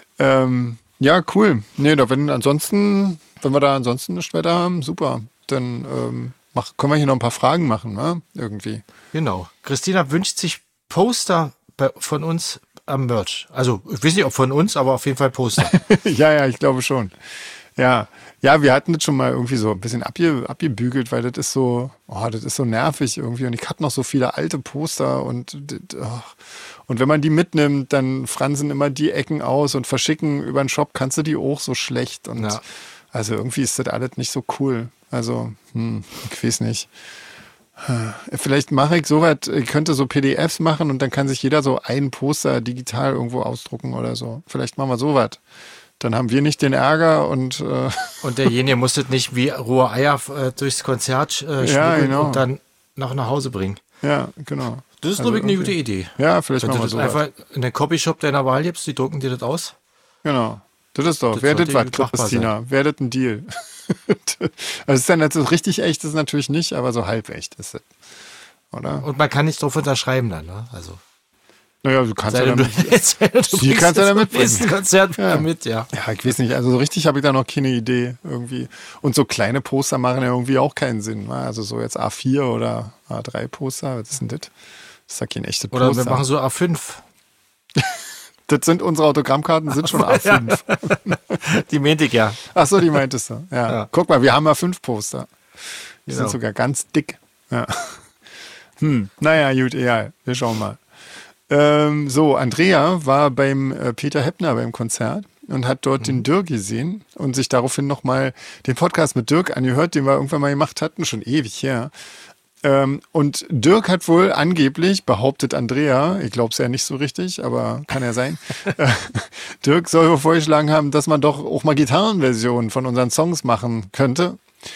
Ja, cool. Nee, wenn wir da ansonsten nichts weiter haben, super. Dann können wir hier noch ein paar Fragen machen, ne? Irgendwie. Genau. Christina wünscht sich Poster von uns am Merch. Also, ich weiß nicht, ob von uns, aber auf jeden Fall Poster. Ja, ich glaube schon. Ja, wir hatten das schon mal irgendwie so ein bisschen abgebügelt, weil das ist so nervig irgendwie. Und ich hatte noch so viele alte Poster und wenn man die mitnimmt, dann fransen immer die Ecken aus und verschicken über den Shop kannst du die auch so schlecht. Und also irgendwie ist das alles nicht so cool. Also, ich weiß nicht. Vielleicht mache ich sowas, ich könnte so PDFs machen und dann kann sich jeder so ein Poster digital irgendwo ausdrucken oder so. Vielleicht machen wir sowas. Dann haben wir nicht den Ärger und derjenige muss das nicht wie rohe Eier durchs Konzert schmuggeln und dann nach Hause bringen. Ja, genau. Das ist, glaube ich, eine gute Idee. Ja, vielleicht machen wir sowas. Einfach in den Copyshop deiner Wahl gibst, die drucken dir das aus. Genau. Das ist doch. Werdet was, Christina. Werdet ein Deal. Also ist dann jetzt so richtig echt, ist natürlich nicht, aber so halb echt ist es. Oder? Und man kann nicht drauf unterschreiben dann, ne? Also. Naja, du kannst ja damit. Sie kannst ja damit bringen. Konzert mit, ja. Ja, ich weiß nicht. Also so richtig habe ich da noch keine Idee irgendwie. Und so kleine Poster machen ja irgendwie auch keinen Sinn. Ne? Also so jetzt A4 oder A3 Poster. Was ist denn das? Das ist ja kein echtes Poster. Oder wir machen so A5. Das sind unsere Autogrammkarten, sind schon A5. Die meinte ich ja. Ach so, die meintest du. Ja. Guck mal, wir haben A5-Poster. Die sind sogar ganz dick. Ja. Naja, gut, egal. Wir schauen mal. So, Andrea war beim Peter Heppner beim Konzert und hat dort den Dirk gesehen und sich daraufhin nochmal den Podcast mit Dirk angehört, den wir irgendwann mal gemacht hatten, schon ewig her. Und Dirk hat wohl angeblich, behauptet Andrea, ich glaube es ja nicht so richtig, aber kann ja sein, Dirk soll wohl vorgeschlagen haben, dass man doch auch mal Gitarrenversionen von unseren Songs machen könnte.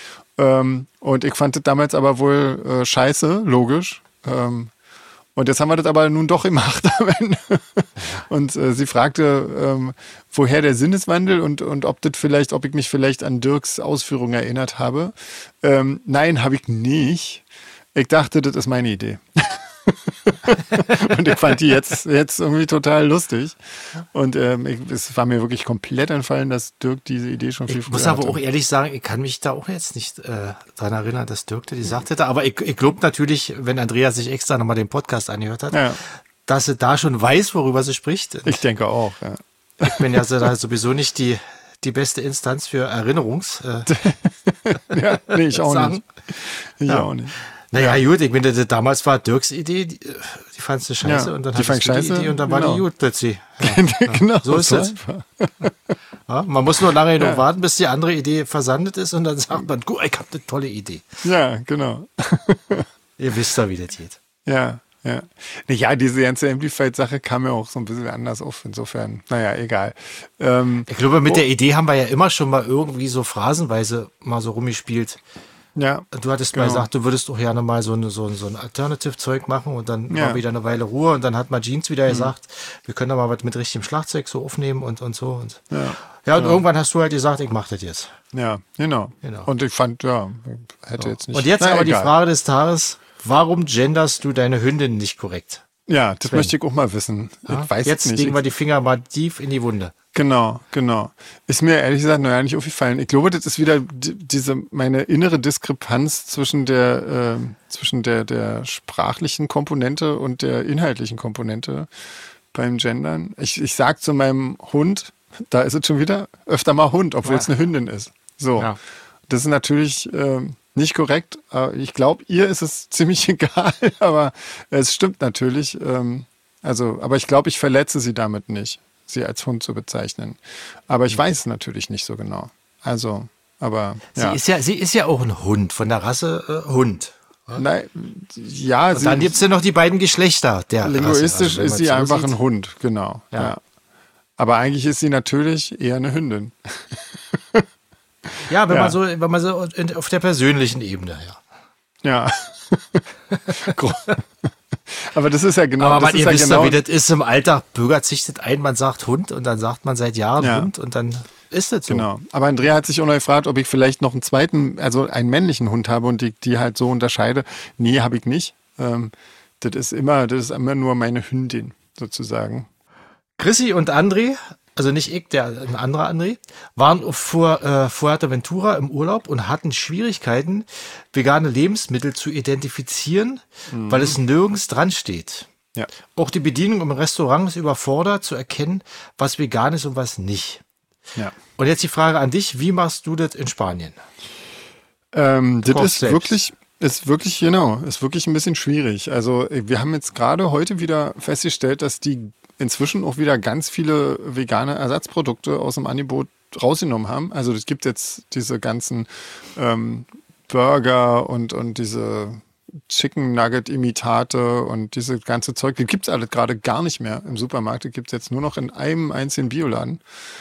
Und ich fand das damals aber wohl scheiße, logisch. Und jetzt haben wir das aber nun doch gemacht am Ende. Und sie fragte, woher der Sinneswandel und ob ich mich vielleicht an Dirks Ausführungen erinnert habe. Nein, habe ich nicht. Ich dachte, das ist meine Idee. Und ich fand die jetzt irgendwie total lustig. Und es war mir wirklich komplett entfallen, dass Dirk diese Idee schon viel früher hatte. Ich muss aber auch ehrlich sagen, ich kann mich da auch jetzt nicht dran erinnern, dass Dirk das gesagt hätte. Aber ich glaube natürlich, wenn Andrea sich extra nochmal den Podcast angehört hat, dass sie da schon weiß, worüber sie spricht. Und ich denke auch, ja. Ich bin ja sowieso nicht die beste Instanz für ja, nee, ich auch nicht. Ich auch nicht. Naja, gut, ich meine, damals war Dirks Idee, die fandst du scheiße und dann hattest du die Idee und dann war die gut plötzlich. Ja. Genau, so ist es. Ja, man muss nur lange genug warten, bis die andere Idee versandet ist und dann sagt man, gut, ich habe eine tolle Idee. Ja, genau. Ihr wisst ja, wie das geht. Ja. Ja, diese ganze Amplified-Sache kam ja auch so ein bisschen anders auf. Insofern, naja, egal. Ich glaube, mit der Idee haben wir ja immer schon mal irgendwie so phrasenweise mal so rumgespielt. Ja. Du hattest mal gesagt, du würdest doch gerne mal so ein Alternative-Zeug machen und dann war wieder eine Weile Ruhe und dann hat mal Jeans wieder gesagt, wir können da mal was mit richtigem Schlagzeug so aufnehmen und so. Und und irgendwann hast du halt gesagt, ich mache das jetzt. Ja, genau. Und ich fand, hätte jetzt nicht. Und jetzt aber die Frage des Tages, warum genderst du deine Hündin nicht korrekt? Ja, das möchte ich auch mal wissen. Ich weiß jetzt nicht. legen wir die Finger mal tief in die Wunde. Genau. Ist mir ehrlich gesagt noch gar nicht aufgefallen. Ich glaube, das ist wieder meine innere Diskrepanz zwischen der sprachlichen Komponente und der inhaltlichen Komponente beim Gendern. Ich sag zu meinem Hund, da ist es schon wieder öfter mal Hund, obwohl es eine Hündin ist. So. Ja. Das ist natürlich nicht korrekt. Ich glaube, ihr ist es ziemlich egal, aber es stimmt natürlich. Aber ich glaube, ich verletze sie damit nicht. sie als Hund zu bezeichnen. Aber ich weiß es natürlich nicht so genau. Also, aber ja. Sie ist ja auch ein Hund, von der Rasse Hund. Nein, ja, und dann gibt es ja noch die beiden Geschlechter der linguistisch Rasse. ist sie einfach ein Hund, genau. Ja. Aber eigentlich ist sie natürlich eher eine Hündin. Ja, wenn man so auf der persönlichen Ebene, ja. Aber das ist ja genau. Aber ihr wisst ja, wie das ist im Alltag. Bürgert sich das ein, man sagt Hund und dann sagt man seit Jahren Hund und dann ist das so. Genau. Aber Andrea hat sich auch noch gefragt, ob ich vielleicht noch einen zweiten, also einen männlichen Hund habe und die halt so unterscheide. Nee, habe ich nicht. Das ist immer nur meine Hündin, sozusagen. Chrissy und André, also nicht ich, ein anderer André, waren auf Fuerteventura im Urlaub und hatten Schwierigkeiten, vegane Lebensmittel zu identifizieren, weil es nirgends dran steht. Ja. Auch die Bedienung im Restaurant ist überfordert, zu erkennen, was vegan ist und was nicht. Ja. Und jetzt die Frage an dich, wie machst du das in Spanien? Das ist wirklich ein bisschen schwierig. Also wir haben jetzt gerade heute wieder festgestellt, dass die inzwischen auch wieder ganz viele vegane Ersatzprodukte aus dem Angebot rausgenommen haben. Also es gibt jetzt diese ganzen Burger und diese Chicken Nugget Imitate und diese ganze Zeug, die gibt es alles gerade gar nicht mehr im Supermarkt. Die gibt es jetzt nur noch in einem einzigen Bioladen.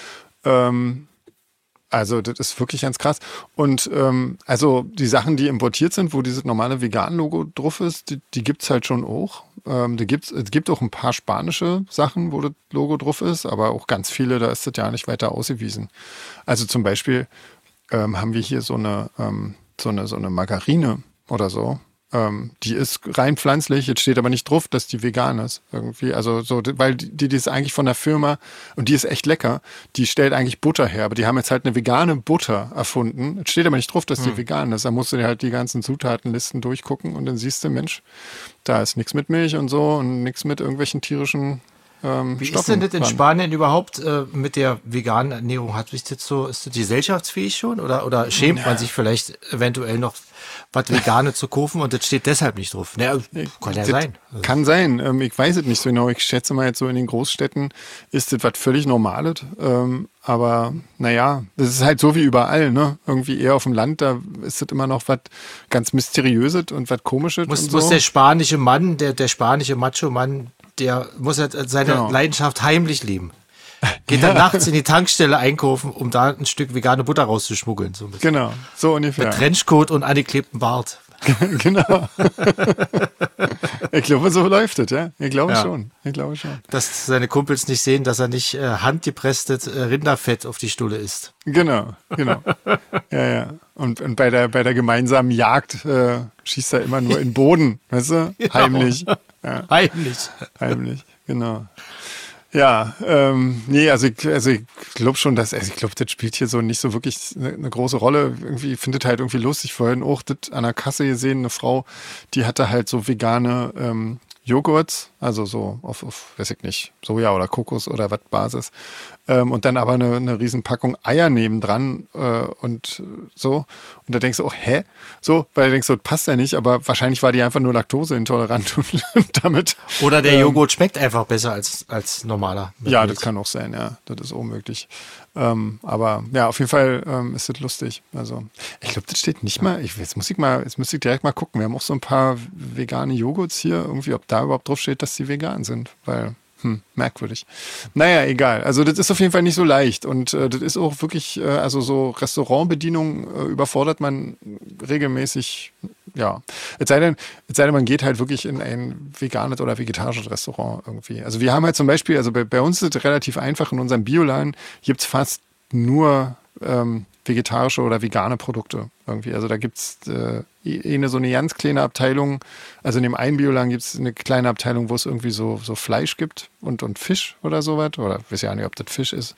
Also das ist wirklich ganz krass. Und also die Sachen, die importiert sind, wo dieses normale Vegan-Logo drauf ist, die gibt es halt schon auch. Es gibt auch ein paar spanische Sachen, wo das Logo drauf ist, aber auch ganz viele, da ist das ja nicht weiter ausgewiesen. Also zum Beispiel haben wir hier so eine Margarine oder so. Die ist rein pflanzlich, jetzt steht aber nicht drauf, dass die vegan ist irgendwie. Also so, weil die ist eigentlich von der Firma und die ist echt lecker. Die stellt eigentlich Butter her, aber die haben jetzt halt eine vegane Butter erfunden. Jetzt steht aber nicht drauf, dass die vegan ist. Da musst du dir halt die ganzen Zutatenlisten durchgucken und dann siehst du, Mensch, da ist nichts mit Milch und so und nichts mit irgendwelchen tierischen Wie ist denn das in Spanien überhaupt mit der veganen Ernährung? Ist das gesellschaftsfähig schon? Oder schämt man sich vielleicht eventuell noch, was Vegane zu kaufen und das steht deshalb nicht drauf? Naja, kann ja sein. Kann sein. Ich weiß es nicht so genau. Ich schätze mal jetzt so in den Großstädten ist das was völlig Normales. Aber naja, das ist halt so wie überall, ne? Irgendwie eher auf dem Land, da ist das immer noch was ganz Mysteriöses und was Komisches. Muss der spanische Mann, der spanische Macho-Mann, der muss halt seine Leidenschaft heimlich leben. Geht dann nachts in die Tankstelle einkaufen, um da ein Stück vegane Butter rauszuschmuggeln. So genau, so ungefähr. Mit Trenchcoat und angeklebtem Bart. Genau. Ich glaube, so läuft es, ja. Ich glaube schon. Dass seine Kumpels nicht sehen, dass er nicht handgepresstes Rinderfett auf die Stulle isst. Genau. Ja. Und bei der gemeinsamen Jagd schießt er immer nur in den Boden, weißt du? Genau. Heimlich. Ja. Heimlich, genau. Ja, nee, also ich glaube schon, ich glaube, das spielt hier so nicht so wirklich eine große Rolle. Irgendwie findet halt irgendwie lustig. Vorhin auch das an der Kasse gesehen, eine Frau, die hatte halt so vegane Joghurts, also so auf, weiß ich nicht, Soja oder Kokos oder was Basis. Und dann aber eine riesen Packung Eier nebendran und so. Und da denkst du auch, hä? So, weil du denkst, so, das passt ja nicht, aber wahrscheinlich war die einfach nur laktoseintolerant und damit. Oder der Joghurt schmeckt einfach besser als normaler. Ja, das kann auch sein, ja. Das ist auch möglich. Aber ja, auf jeden Fall ist das lustig. Also, ich glaube, das steht nicht mal. Jetzt müsste ich direkt mal gucken. Wir haben auch so ein paar vegane Joghurts hier, irgendwie, ob da überhaupt drauf steht, dass die vegan sind, weil. Merkwürdig. Naja, egal. Also das ist auf jeden Fall nicht so leicht und das ist auch wirklich, also so Restaurantbedienung überfordert man regelmäßig, ja. Es sei denn, man geht halt wirklich in ein veganes oder vegetarisches Restaurant irgendwie. Also wir haben halt zum Beispiel, also bei uns ist es relativ einfach, in unserem Bioladen gibt es fast nur vegetarische oder vegane Produkte irgendwie. Also da gibt es so eine ganz kleine Abteilung, also in dem einen Bioladen gibt es eine kleine Abteilung, wo es irgendwie so Fleisch gibt und Fisch oder sowas. Oder ich weiß ja nicht, ob das Fisch ist.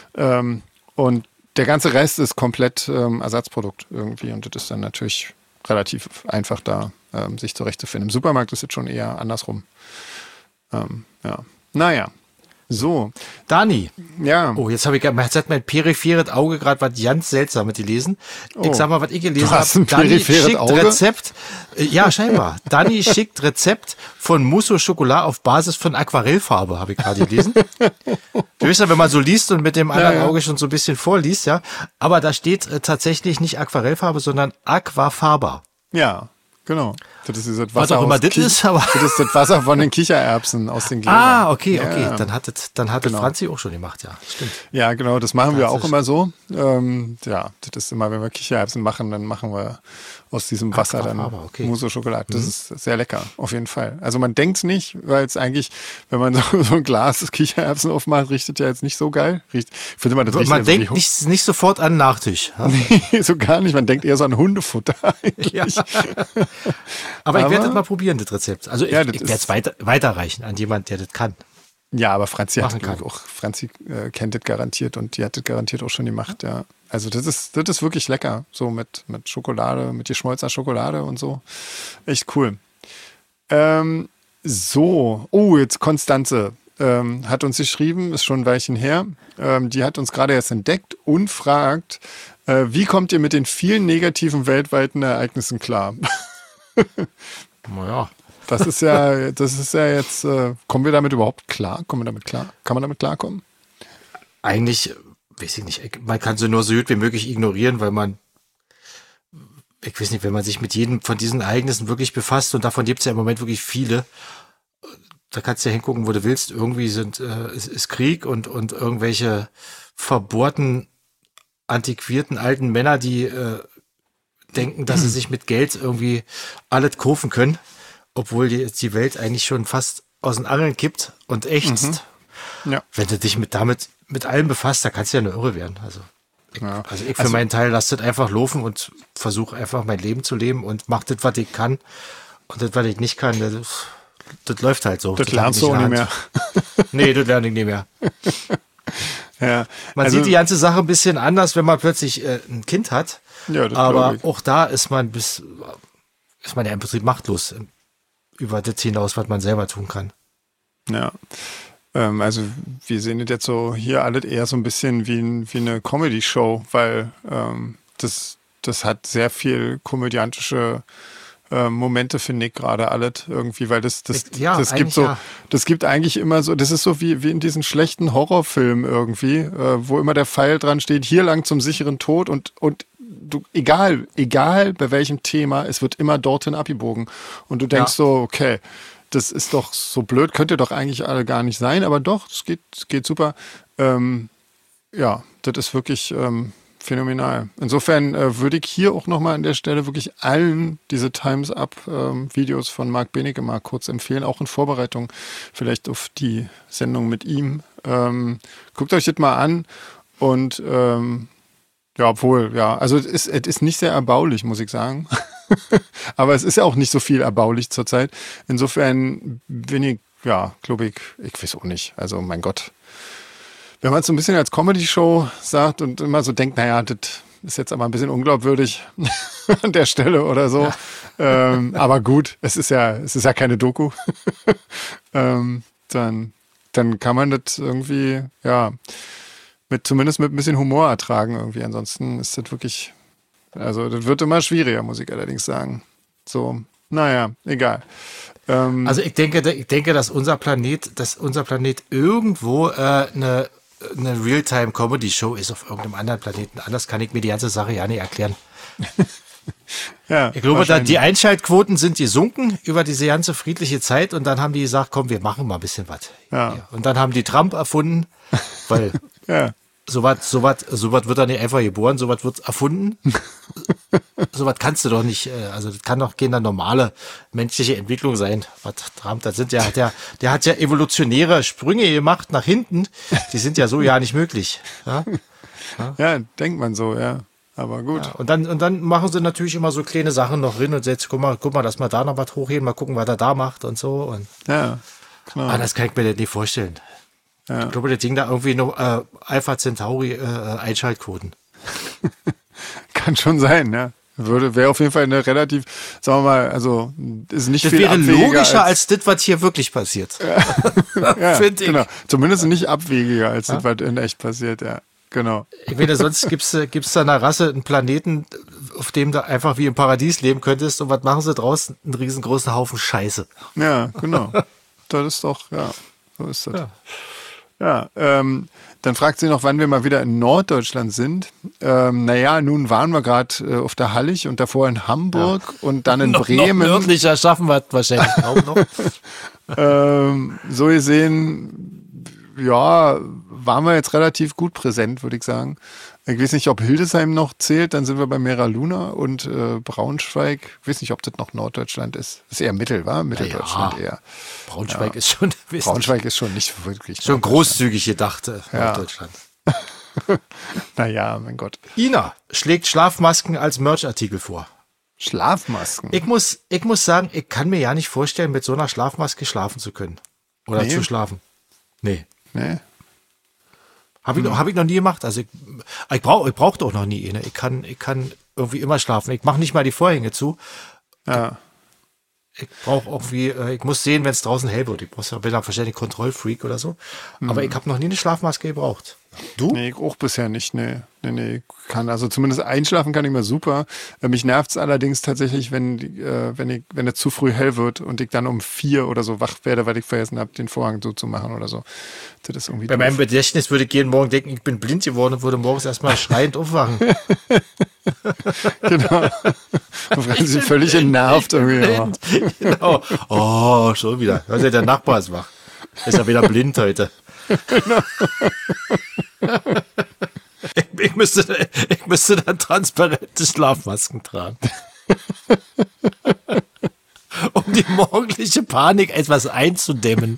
Und der ganze Rest ist komplett Ersatzprodukt irgendwie. Und das ist dann natürlich relativ einfach da, sich zurechtzufinden. Im Supermarkt ist es schon eher andersrum. Ja. Naja. So. Dani. Ja. Oh, jetzt hat mein peripheres Auge gerade was ganz Seltsames gelesen. Ich sag mal, was ich gelesen habe. Dani schickt Auge? Rezept. Ja, scheinbar. Dani schickt Rezept von Mousse au Chocolat auf Basis von Aquarellfarbe, habe ich gerade gelesen. Du weißt ja, wenn man so liest und mit dem anderen Auge schon so ein bisschen vorliest, ja. Aber da steht tatsächlich nicht Aquarellfarbe, sondern Aquafaba. Ja. Genau. Das ist das Wasser, was auch immer das ist, aber. Das ist das Wasser von den Kichererbsen aus den Gläsern. Okay. Dann hat genau. Franzi auch schon gemacht, ja. Stimmt. Ja, genau, das machen wir auch immer so. Das ist immer, wenn wir Kichererbsen machen, dann machen wir aus diesem Wasser dann Mousse au Chocolat. Das ist sehr lecker, auf jeden Fall. Also man denkt es nicht, weil es eigentlich, wenn man so ein Glas Kichererbsen aufmacht, riecht ja jetzt nicht so geil. Man denkt nicht sofort an Nachtisch. Nee, so gar nicht. Man denkt eher so an Hundefutter eigentlich. Ja. Aber ich werde das mal probieren, das Rezept. Also ich werde es weiterreichen an jemanden, der das kann. Ja, aber Franzi kennt das garantiert und die hat das garantiert auch schon gemacht, ja. Also das ist wirklich lecker, so mit Schokolade, mit geschmolzener Schokolade und so. Echt cool. Jetzt Konstanze hat uns geschrieben, ist schon ein Weilchen her. Die hat uns gerade erst entdeckt und fragt, wie kommt ihr mit den vielen negativen weltweiten Ereignissen klar? Naja. Das ist ja jetzt, kommen wir damit überhaupt klar? Kommen wir damit klar? Kann man damit klarkommen? Eigentlich, weiß ich nicht, man kann sie nur so gut wie möglich ignorieren, weil ich weiß nicht, wenn man sich mit jedem von diesen Ereignissen wirklich befasst, und davon gibt es ja im Moment wirklich viele, da kannst du ja hingucken, wo du willst, irgendwie ist Krieg und irgendwelche verbohrten, antiquierten alten Männer, die denken, dass sie sich mit Geld irgendwie alles kaufen können, obwohl die Welt eigentlich schon fast aus den Angeln kippt und ächzt. Ja. Wenn du dich mit allem befasst, da kannst du ja nur irre werden. Also ich für meinen Teil lasse das einfach laufen und versuche einfach mein Leben zu leben und mache das, was ich kann. Und das, was ich nicht kann, das läuft halt so. Das lernst du auch nicht mehr. Nee, das lerne ich nicht mehr. Ja, man sieht die ganze Sache ein bisschen anders, wenn man plötzlich ein Kind hat. Ja, aber auch da ist man ja im Prinzip machtlos über das hinaus, was man selber tun kann. Ja, also wir sehen das jetzt so hier alles eher so ein bisschen wie eine Comedy-Show, weil das hat sehr viel komödiantische Momente, finde ich gerade alles irgendwie, weil das gibt eigentlich immer so, das ist so wie in diesen schlechten Horrorfilmen irgendwie, wo immer der Pfeil dran steht, hier lang zum sicheren Tod und du, egal bei welchem Thema, es wird immer dorthin abgebogen und du denkst so, okay, das ist doch so blöd, könnt ihr doch eigentlich alle gar nicht sein, aber doch, es geht super. Das ist wirklich phänomenal. Insofern würde ich hier auch nochmal an der Stelle wirklich allen diese Times Up Videos von Marc Benecke mal kurz empfehlen, auch in Vorbereitung vielleicht auf die Sendung mit ihm. Guckt euch das mal an und also es ist nicht sehr erbaulich, muss ich sagen. Aber es ist ja auch nicht so viel erbaulich zurzeit. Insofern bin ich, glaube ich weiß auch nicht. Also mein Gott. Wenn man es so ein bisschen als Comedy-Show sagt und immer so denkt, naja, das ist jetzt aber ein bisschen unglaubwürdig an der Stelle oder so. Ja. Aber gut, es ist ja keine Doku. Dann kann man das irgendwie, zumindest mit ein bisschen Humor ertragen irgendwie. Ansonsten ist das wirklich, also das wird immer schwieriger, muss ich allerdings sagen. So, naja, egal. Also ich denke, dass unser Planet irgendwo eine Realtime-Comedy-Show ist auf irgendeinem anderen Planeten. Anders kann ich mir die ganze Sache ja nicht erklären. Ja, ich glaube, die Einschaltquoten sind gesunken über diese ganze friedliche Zeit und dann haben die gesagt, komm, wir machen mal ein bisschen was. Ja. Und dann haben die Trump erfunden, weil sowas wird dann nicht einfach geboren, sowas wird erfunden. Sowas kannst du doch nicht, also das kann doch keine normale menschliche Entwicklung sein. Was Trump, das sind der hat ja evolutionäre Sprünge gemacht nach hinten, die sind ja so ja nicht möglich. Ja, denkt man so, ja. Aber gut. Ja, und dann machen sie natürlich immer so kleine Sachen noch drin und jetzt guck mal, dass wir da noch was hochheben, mal gucken, was er da macht und so. Und ja, klar. Aber das kann ich mir nicht vorstellen. Ja. Ich glaube, das Ding da irgendwie noch Alpha Centauri Einschaltquoten. Kann schon sein, ja. Wäre auf jeden Fall eine relativ, sagen wir mal, also ist nicht das viel wäre abwegiger logischer als das, was hier wirklich passiert. ja, Finde ich. genau. Zumindest nicht abwegiger als das, was in echt passiert, ja. Genau. Ich meine, sonst gibt's da einer Rasse einen Planeten, auf dem du einfach wie im Paradies leben könntest. Und was machen sie draußen? Einen riesengroßen Haufen Scheiße. Ja, genau. Das ist doch, ja, so ist das. Ja, dann fragt sie noch, wann wir mal wieder in Norddeutschland sind. Naja, nun waren wir gerade auf der Hallig und davor in Hamburg und dann in Bremen. Noch nördlicher schaffen wir es wahrscheinlich auch noch. So gesehen, ja, waren wir jetzt relativ gut präsent, würde ich sagen. Ich weiß nicht, ob Hildesheim noch zählt, dann sind wir bei Mera Luna und Braunschweig. Ich weiß nicht, ob das noch Norddeutschland ist. Ist eher Mittel, wa? Mitteldeutschland eher. Braunschweig ist schon... Braunschweig ist schon nicht wirklich... Schon großzügig gedacht, Norddeutschland. Naja, mein Gott. Ina schlägt Schlafmasken als Merchartikel vor. Schlafmasken? Ich muss sagen, ich kann mir ja nicht vorstellen, mit so einer Schlafmaske schlafen zu können. Oder zu schlafen. Nee. Hab ich noch nie gemacht. Also ich brauchte auch noch nie eine. Ich kann irgendwie immer schlafen. Ich mache nicht mal die Vorhänge zu. Ja. Ich brauche irgendwie, ich muss sehen, wenn es draußen hell wird. Bin da wahrscheinlich Kontrollfreak oder so. Aber ich habe noch nie eine Schlafmaske gebraucht. Du? Nee, ich auch bisher nicht. Nee. Kann also zumindest einschlafen kann ich mal super. Mich nervt es allerdings tatsächlich, wenn es zu früh hell wird und ich dann um 4 oder so wach werde, weil ich vergessen habe, den Vorhang so zu machen oder so. Das ist irgendwie Bei meinem Gedächtnis würde ich jeden Morgen denken, ich bin blind geworden und würde morgens erstmal schreiend aufwachen. Genau. Und Franz sind völlig entnervt irgendwie. Genau. Oh, schon wieder. Also der Nachbar ist wach. Ist ja wieder blind heute. Ich müsste dann transparente Schlafmasken tragen. Um die morgendliche Panik etwas einzudämmen.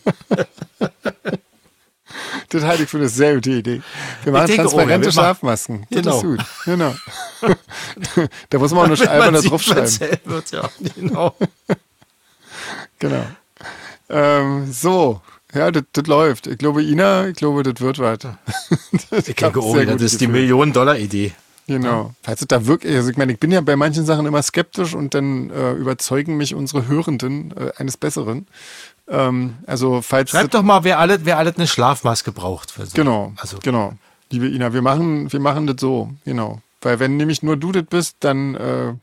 Das halte ich für eine sehr gute Idee. Wir machen transparente Schlafmasken. Das ist gut. Genau. Da muss man auch eine Alberne draufschreiben. Wird, ja. Genau. So. Ja, das läuft. Ich glaube, Ina, das wird weiter. Ich denke, das ist die Millionen-Dollar-Idee. Genau. Falls es da wirklich, also ich meine, ich bin ja bei manchen Sachen immer skeptisch und dann überzeugen mich unsere Hörenden eines Besseren. Also falls schreibt doch mal, wer alles eine Schlafmaske braucht. So. Genau, genau. Liebe Ina, wir machen das so, genau. Weil wenn nämlich nur du das bist, dann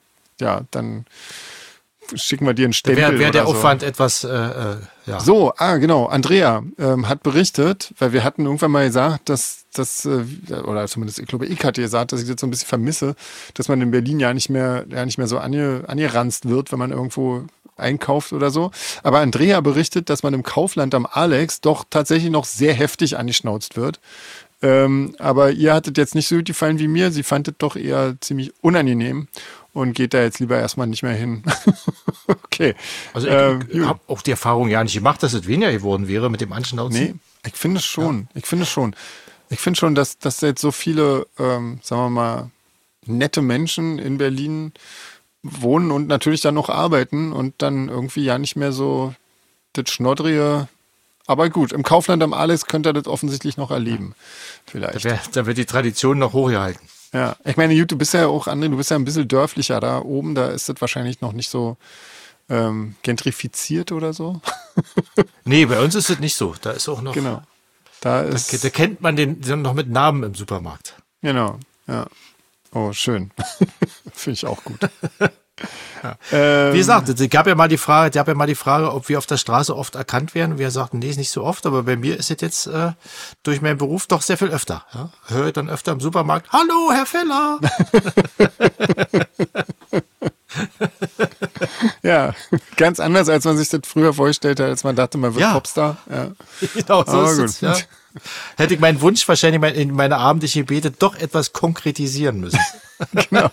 schicken wir dir einen Stempel. Wäre der so. Aufwand etwas, ja. So, genau. Andrea hat berichtet, weil wir hatten irgendwann mal gesagt, dass oder zumindest, ich glaube, ich hatte gesagt, dass ich das so ein bisschen vermisse, dass man in Berlin ja nicht mehr so angeranzt wird, wenn man irgendwo einkauft oder so. Aber Andrea berichtet, dass man im Kaufland am Alex doch tatsächlich noch sehr heftig angeschnauzt wird. Aber ihr hattet jetzt nicht so gut gefallen wie mir. Sie fand es doch eher ziemlich unangenehm und geht da jetzt lieber erstmal nicht mehr hin. Okay. Also ich habe auch die Erfahrung ja nicht gemacht, dass es weniger geworden wäre mit dem Anschnauzen. Nee, ich finde es schon. Ja. Ich finde schon, dass jetzt so viele, sagen wir mal, nette Menschen in Berlin wohnen und natürlich dann noch arbeiten und dann irgendwie ja nicht mehr so das Schnoddrige. Aber gut, im Kaufland am Alex könnt ihr das offensichtlich noch erleben. Vielleicht. Da wird die Tradition noch hochgehalten. Ja, ich meine, du bist ja auch, André, du bist ja ein bisschen dörflicher da oben, da ist das wahrscheinlich noch nicht so gentrifiziert oder so. Nee, bei uns ist es nicht so. Da ist auch noch. Genau. Da kennt man den noch mit Namen im Supermarkt. Genau, ja. Oh, schön. Finde ich auch gut. Ja. Wie gesagt, es gab ja mal die Frage, ob wir auf der Straße oft erkannt werden. Wir sagten, nee, ist nicht so oft, aber bei mir ist es jetzt durch meinen Beruf doch sehr viel öfter. Ja? Höre ich dann öfter im Supermarkt, hallo, Herr Feller! Ja, ganz anders, als man sich das früher vorgestellt hat, als man dachte, man wird Popstar. Ja. Genau, so ist es, ja. Hätte ich meinen Wunsch wahrscheinlich in meiner abendlichen Gebete doch etwas konkretisieren müssen. Genau.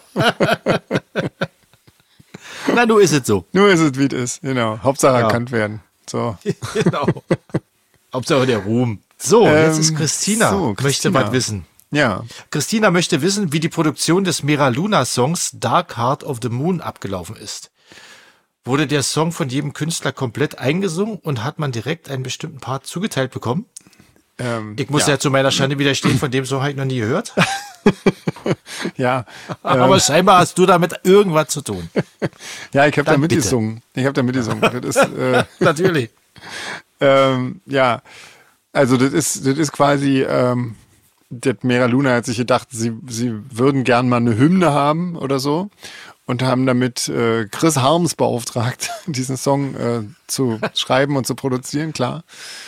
Na, nur ist es so. Nur ist es, wie es ist, genau. Hauptsache erkannt werden. So. Genau. Hauptsache der Ruhm. So, jetzt ist Christina. Möchte was wissen. Ja. Christina möchte wissen, wie die Produktion des Mera Luna Songs Dark Heart of the Moon abgelaufen ist. Wurde der Song von jedem Künstler komplett eingesungen und hat man direkt einen bestimmten Part zugeteilt bekommen? Ich muss ja zu meiner Schande widerstehen, von dem Song habe ich noch nie gehört. Ja. Aber scheinbar hast du damit irgendwas zu tun. Ja, ich habe da mitgesungen. Das ist, Natürlich. ja, also das ist quasi, der Mera Luna hat sich gedacht, sie würden gern mal eine Hymne haben oder so und haben damit Chris Harms beauftragt, diesen Song zu schreiben und zu produzieren, klar.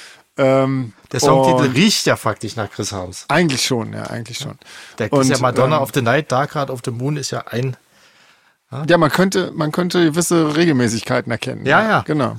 Der Songtitel riecht ja faktisch nach Chris Harms. Eigentlich schon, ja, eigentlich schon. Der ist ja Madonna of the Night, Dark Heart of the Moon ist ja ein... Ja, man könnte gewisse Regelmäßigkeiten erkennen. Ja. Genau.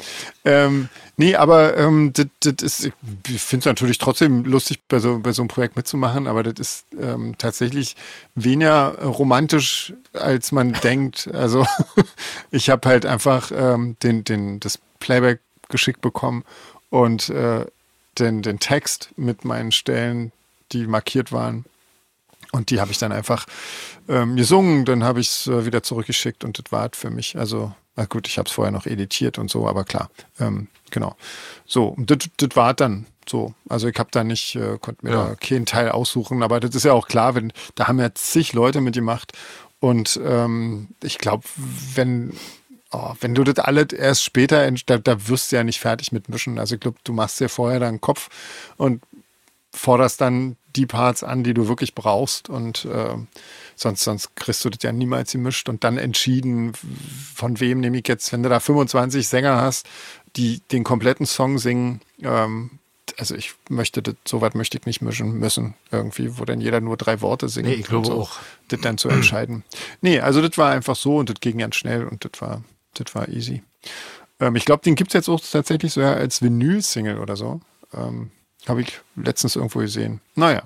Nee, aber das ist, ich finde es natürlich trotzdem lustig, bei so einem Projekt mitzumachen, aber das ist tatsächlich weniger romantisch, als man denkt. Also ich habe halt einfach das Playback geschickt bekommen und den Text mit meinen Stellen, die markiert waren. Und die habe ich dann einfach gesungen, dann habe ich es wieder zurückgeschickt und das war es für mich. Also, na gut, ich habe es vorher noch editiert und so, aber klar, genau. So, und das war dann so. Also ich habe da nicht, konnte mir da keinen Teil aussuchen, aber das ist ja auch klar, da haben ja zig Leute mitgemacht und ich glaube, wenn du das alles erst später, da wirst du ja nicht fertig mit mischen. Also ich glaube, du machst dir vorher deinen Kopf und forderst dann die Parts an, die du wirklich brauchst und sonst kriegst du das ja niemals gemischt und dann entschieden, von wem nehme ich jetzt, wenn du da 25 Sänger hast, die den kompletten Song singen, also so weit möchte ich nicht mischen müssen, irgendwie, wo dann jeder nur 3 Worte singt. Nee, ich glaube so, auch. Das dann zu entscheiden. Nee, also das war einfach so und das ging ganz schnell und das war easy. Ich glaube, den gibt es jetzt auch tatsächlich so als Vinyl-Single oder so. Habe ich letztens irgendwo gesehen. Naja.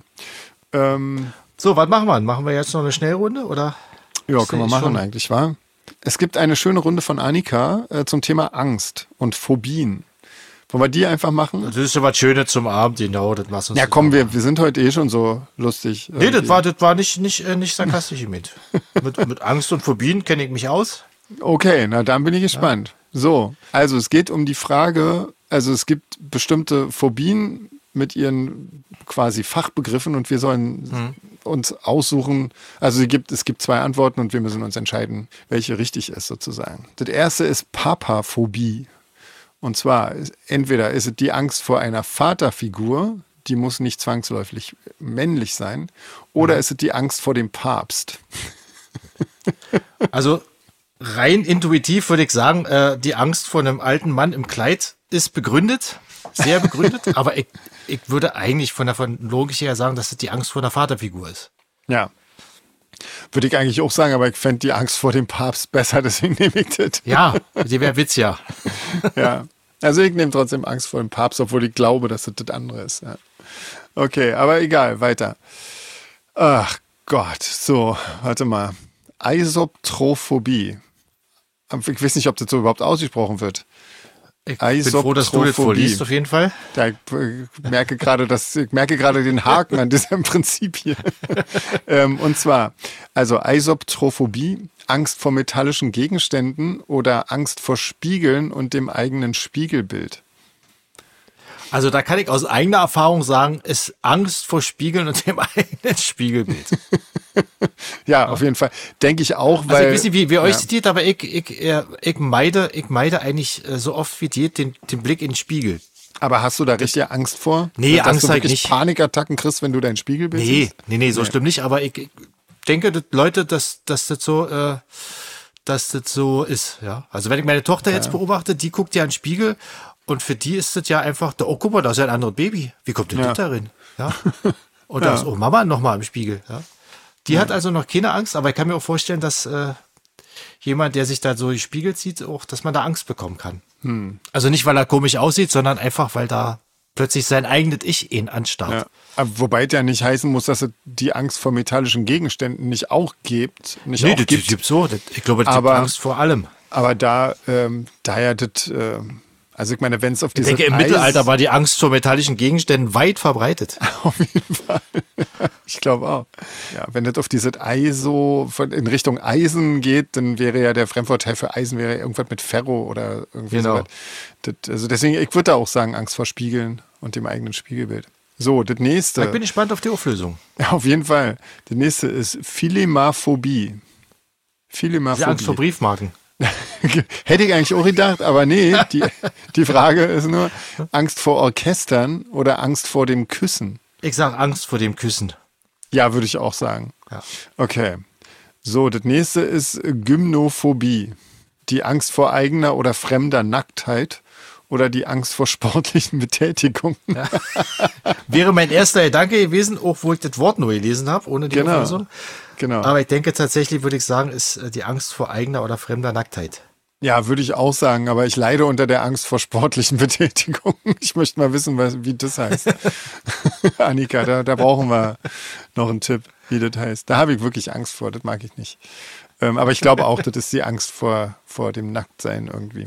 So, was machen wir? Machen wir jetzt noch eine Schnellrunde? Oder? Ja, können wir machen schon eigentlich, wa? Es gibt eine schöne Runde von Annika zum Thema Angst und Phobien. Wollen wir die einfach machen? Das ist ja was Schönes zum Abend, genau. Das machst du. Ja, komm, wir sind heute eh schon so lustig. Nee, das war nicht sarkastisch mit. Mit Angst und Phobien kenne ich mich aus. Okay, na dann bin ich gespannt. Ja. So, also es geht um die Frage, also es gibt bestimmte Phobien mit ihren quasi Fachbegriffen und wir sollen uns aussuchen, also es gibt 2 Antworten und wir müssen uns entscheiden, welche richtig ist sozusagen. Das erste ist Papaphobie. Und zwar, entweder ist es die Angst vor einer Vaterfigur, die muss nicht zwangsläufig männlich sein, oder ist es die Angst vor dem Papst? Also rein intuitiv würde ich sagen, die Angst vor einem alten Mann im Kleid ist begründet, sehr begründet, aber ich würde eigentlich von Logik her sagen, dass es die Angst vor einer Vaterfigur ist. Ja. Würde ich eigentlich auch sagen, aber ich fände die Angst vor dem Papst besser, deswegen nehme ich das. Ja, die wäre Witz, ja. Ja, also ich nehme trotzdem Angst vor dem Papst, obwohl ich glaube, dass das andere ist. Ja. Okay, aber egal, weiter. Ach Gott, so, warte mal. Eisoptrophobie. Ich weiß nicht, ob das so überhaupt ausgesprochen wird. Ich bin froh, dass du das vorliest, auf jeden Fall. Ja, ich merke gerade den Haken an diesem Prinzip hier. Und zwar, also Eisoptrophobie, Angst vor metallischen Gegenständen oder Angst vor Spiegeln und dem eigenen Spiegelbild. Also da kann ich aus eigener Erfahrung sagen, ist Angst vor Spiegeln und dem eigenen Spiegelbild. Ja, auf jeden Fall. Denke ich auch, weil... Also ich weiß nicht, wie euch zitiert, aber ich meide eigentlich so oft wie geht den Blick in den Spiegel. Aber hast du da richtig Angst vor? Nee, dass Angst du halt wirklich nicht. Panikattacken kriegst, wenn du dein Spiegelbild siehst? Nee, so schlimm nicht, aber ich denke, dass Leute, dass das so ist, ja. Also wenn ich meine Tochter jetzt beobachte, die guckt ja in den Spiegel und für die ist das ja einfach, oh guck mal, da ist ja ein anderes Baby. Wie kommt denn das darin? Ja. Und da ist, oh Mama nochmal im Spiegel, ja. Die hat also noch keine Angst, aber ich kann mir auch vorstellen, dass jemand, der sich da so gespiegelt sieht, auch, dass man da Angst bekommen kann. Also nicht, weil er komisch aussieht, sondern einfach, weil da plötzlich sein eigenes Ich ihn anstarrt. Ja. Aber wobei es ja nicht heißen muss, dass es die Angst vor metallischen Gegenständen nicht auch gibt. Das gibt so. Ich glaube, es gibt Angst vor allem. Aber da ja das... Also ich meine, wenn es auf diese Ich denke, im Mittelalter war die Angst vor metallischen Gegenständen weit verbreitet. Auf jeden Fall. Ich glaube auch. Ja, wenn das auf diese in Richtung Eisen geht, dann wäre ja der Fremdwortteil für Eisen wäre irgendwas mit Ferro oder irgendwie genau. sowas. Also deswegen, ich würde da auch sagen, Angst vor Spiegeln und dem eigenen Spiegelbild. So, das nächste. Ich bin gespannt auf die Auflösung. Ja, auf jeden Fall. Das nächste ist Philemaphobie. Die Angst vor Briefmarken. Hätte ich eigentlich auch gedacht, aber nee, die Frage ist nur, Angst vor Orchestern oder Angst vor dem Küssen? Ich sage Angst vor dem Küssen. Ja, würde ich auch sagen. Ja. Okay. So, das nächste ist Gymnophobie. Die Angst vor eigener oder fremder Nacktheit oder die Angst vor sportlichen Betätigungen. Ja. Wäre mein erster Gedanke gewesen, auch wo ich das Wort nur gelesen habe, ohne die Auflösung. Genau. Aber ich denke tatsächlich, würde ich sagen, ist die Angst vor eigener oder fremder Nacktheit. Ja, würde ich auch sagen, aber ich leide unter der Angst vor sportlichen Betätigungen. Ich möchte mal wissen, wie das heißt. Annika, da brauchen wir noch einen Tipp, wie das heißt. Da habe ich wirklich Angst vor, das mag ich nicht. Aber ich glaube auch, das ist die Angst vor dem Nacktsein irgendwie.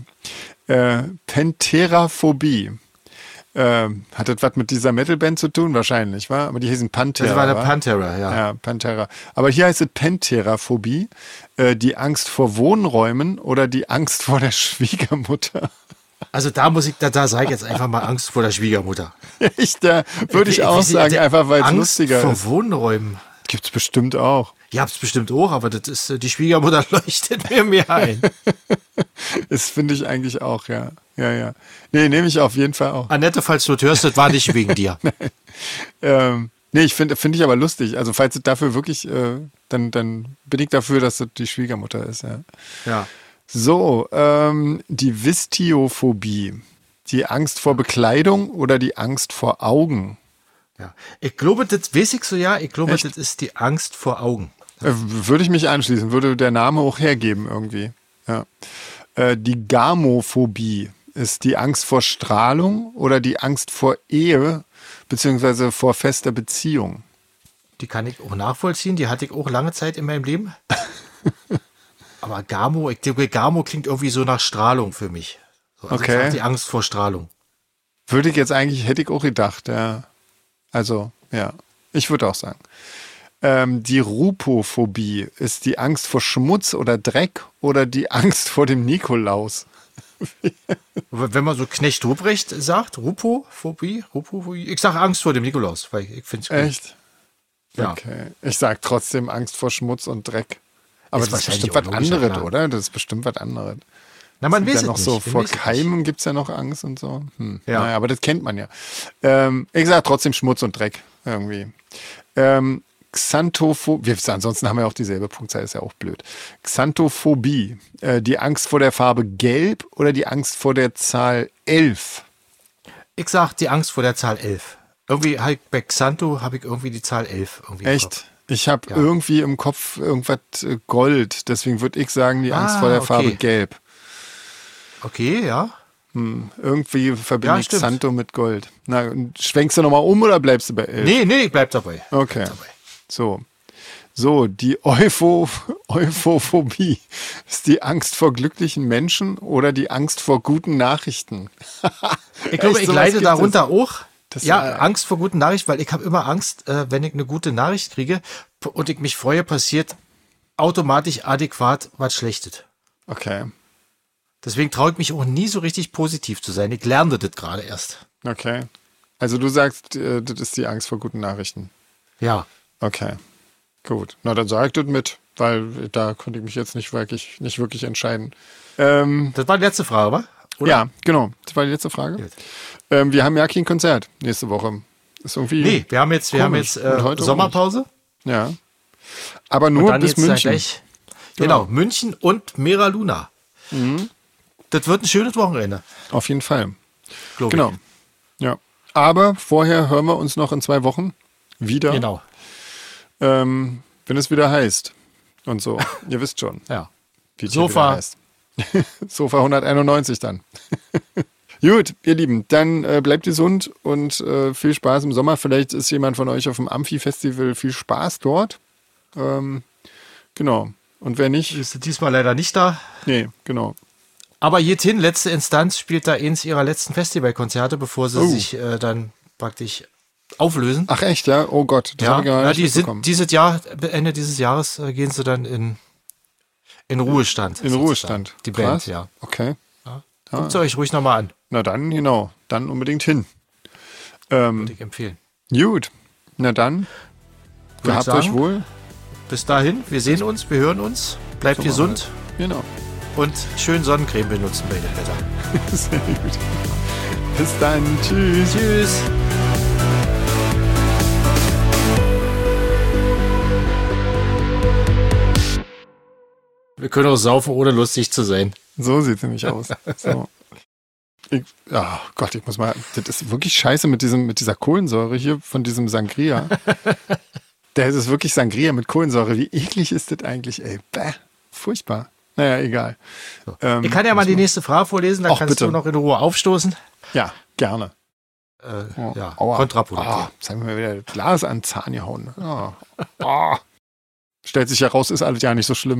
Panteraphobie. Hat das was mit dieser Metalband zu tun? Wahrscheinlich, wa? Aber die hießen Pantera. Das war der Pantera, ja. Ja, Pantera. Aber hier heißt es Panteraphobie. Die Angst vor Wohnräumen oder die Angst vor der Schwiegermutter. Also da sage ich jetzt einfach mal Angst vor der Schwiegermutter. Echt, da würde ich auch sagen, einfach weil es lustiger ist. Angst vor Wohnräumen. Gibt's bestimmt auch. Ja, hab's bestimmt auch, aber das ist, die Schwiegermutter leuchtet mir mehr ein. Das finde ich eigentlich auch, ja. Ja. Nee, nehme ich auf jeden Fall auch. Annette, falls du das hörst, das war nicht wegen dir. Nee, ich finde ich aber lustig. Also falls es dafür wirklich, dann bin ich dafür, dass das die Schwiegermutter ist, ja. Ja. So, die Vistiophobie. Die Angst vor Bekleidung oder die Angst vor Augen? Ja. Ich glaube, das weiß ich so, ja. Ich glaube, Echt? das ist die Angst vor Augen. Würde ich mich anschließen, würde der Name auch hergeben irgendwie. Ja. Die Gamophobie ist die Angst vor Strahlung oder die Angst vor Ehe beziehungsweise vor fester Beziehung? Die kann ich auch nachvollziehen. Die hatte ich auch lange Zeit in meinem Leben. Aber ich denke, Gamo klingt irgendwie so nach Strahlung für mich. So, also Okay. ich sag die Angst vor Strahlung. Würde ich jetzt eigentlich, hätte ich auch gedacht, ja. Also, ja, ich würde auch sagen. Die Rupophobie ist die Angst vor Schmutz oder Dreck oder die Angst vor dem Nikolaus? Wenn man so Knecht Ruprecht sagt, Rupophobie, ich sage Angst vor dem Nikolaus, weil ich finde es gut. Echt? Ja. Okay. Ich sage trotzdem Angst vor Schmutz und Dreck. Aber Ist das ist wahrscheinlich bestimmt was auch logischer, anderes, klar. oder? Das ist bestimmt was anderes. Na, man Gibt weiß ja es noch nicht. so Man vor weiß es nicht. Keimen gibt es ja noch Angst und so. Ja. Naja, aber das kennt man ja. Ich sage trotzdem Schmutz und Dreck irgendwie. Xanthophobie, ansonsten haben wir auch dieselbe Punktzahl, ist ja auch blöd. Xanthophobie, die Angst vor der Farbe Gelb oder die Angst vor der Zahl 11? Ich sage die Angst vor der Zahl 11. Irgendwie halt bei Xanto habe ich irgendwie die Zahl 11. Irgendwie im Kopf. Echt? Ich habe Ja. irgendwie im Kopf irgendwas Gold, deswegen würde ich sagen, die Angst vor der okay. Farbe Gelb. Okay, ja. Irgendwie verbinde Ja, ich stimmt. Xantho mit Gold. Na, und schwenkst du nochmal um oder bleibst du bei 11? Nee, ich bleib dabei. Okay. Bleib dabei. So, die Euphophobie ist die Angst vor glücklichen Menschen oder die Angst vor guten Nachrichten? Ich glaube, Echt, ich sowas leide gibt darunter es? auch. Das ist Ja, ja geil. Angst vor guten Nachrichten, weil ich habe immer Angst, wenn ich eine gute Nachricht kriege und ich mich freue, passiert automatisch adäquat was Schlechtes. Okay, Deswegen traue ich mich auch nie so richtig positiv zu sein. Ich lerne das gerade erst. okay. Also du sagst, das ist die Angst vor guten Nachrichten. Ja. Okay, gut. Na, dann sag ich das mit, weil da konnte ich mich jetzt nicht wirklich entscheiden. Das war die letzte Frage, wa? Oder? Ja, genau. Das war die letzte Frage. Gut. Wir haben ja kein Konzert nächste Woche. Ist irgendwie. Nee, wir haben jetzt komisch. Und heute auch Sommerpause. Ja. Aber Und nur dann bis jetzt München. gleich, genau, München und Mera Luna. Das wird ein schönes Wochenende, Auf jeden Fall. glaube Genau. Ja. Aber vorher hören wir uns noch in 2 Wochen wieder. ich. Genau. Wenn es wieder heißt. Und so. Ihr wisst schon, Ja. wie es Sofa. wieder heißt. Sofa 191 dann. Gut, ihr Lieben, dann bleibt gesund und viel Spaß im Sommer. Vielleicht ist jemand von euch auf dem Amphi-Festival. Viel Spaß dort. Genau. Und wer nicht, Ist diesmal leider nicht da. nee, genau. Aber Jetin, letzte Instanz, spielt da eins ihrer letzten Festivalkonzerte, bevor sie sich dann praktisch auflösen. Ach echt, ja? Oh Gott, das habe ich gar nicht die mitbekommen. sind Ende dieses Jahres gehen sie dann in Ruhestand. In sozusagen. Ruhestand. Die Krass. Band, ja. Okay. Guckt sie euch ruhig nochmal an, Na dann, genau. Dann unbedingt hin. würde ich empfehlen. Gut, na dann, gehabt euch wohl. Bis dahin, wir sehen uns, wir hören uns. Bleibt gesund. Genau. Und schön Sonnencreme benutzen bei dem Wetter. Sehr gut. Bis dann. Tschüss. Tschüss. Wir können auch saufen, ohne lustig zu sein. So sieht es nämlich aus. So. Gott, ich muss mal. Das ist wirklich scheiße mit dieser Kohlensäure hier von diesem Sangria. Das ist wirklich Sangria mit Kohlensäure. Wie eklig ist das eigentlich, ey? Bäh, furchtbar. Naja, egal. So. Ich kann ja mal die nächste Frage vorlesen, dann kannst bitte. du noch in Ruhe aufstoßen. Ja, gerne. Ja, kontraproduktiv. Jetzt haben wir mir wieder das Glas an den Zahn gehauen. Stellt sich heraus, ist alles ja nicht so schlimm.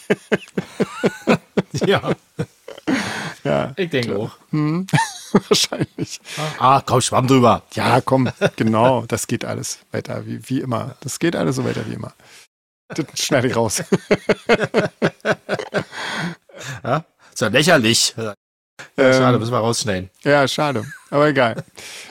Ja. Ja. Ich denke auch. Wahrscheinlich. Komm, Schwamm drüber. Ja, komm, genau. Das geht alles weiter wie immer. Das geht alles so weiter wie immer. Das schneide ich raus. Ja, ist ja lächerlich. Schade, müssen wir rausschneiden. Ja, schade. Aber egal.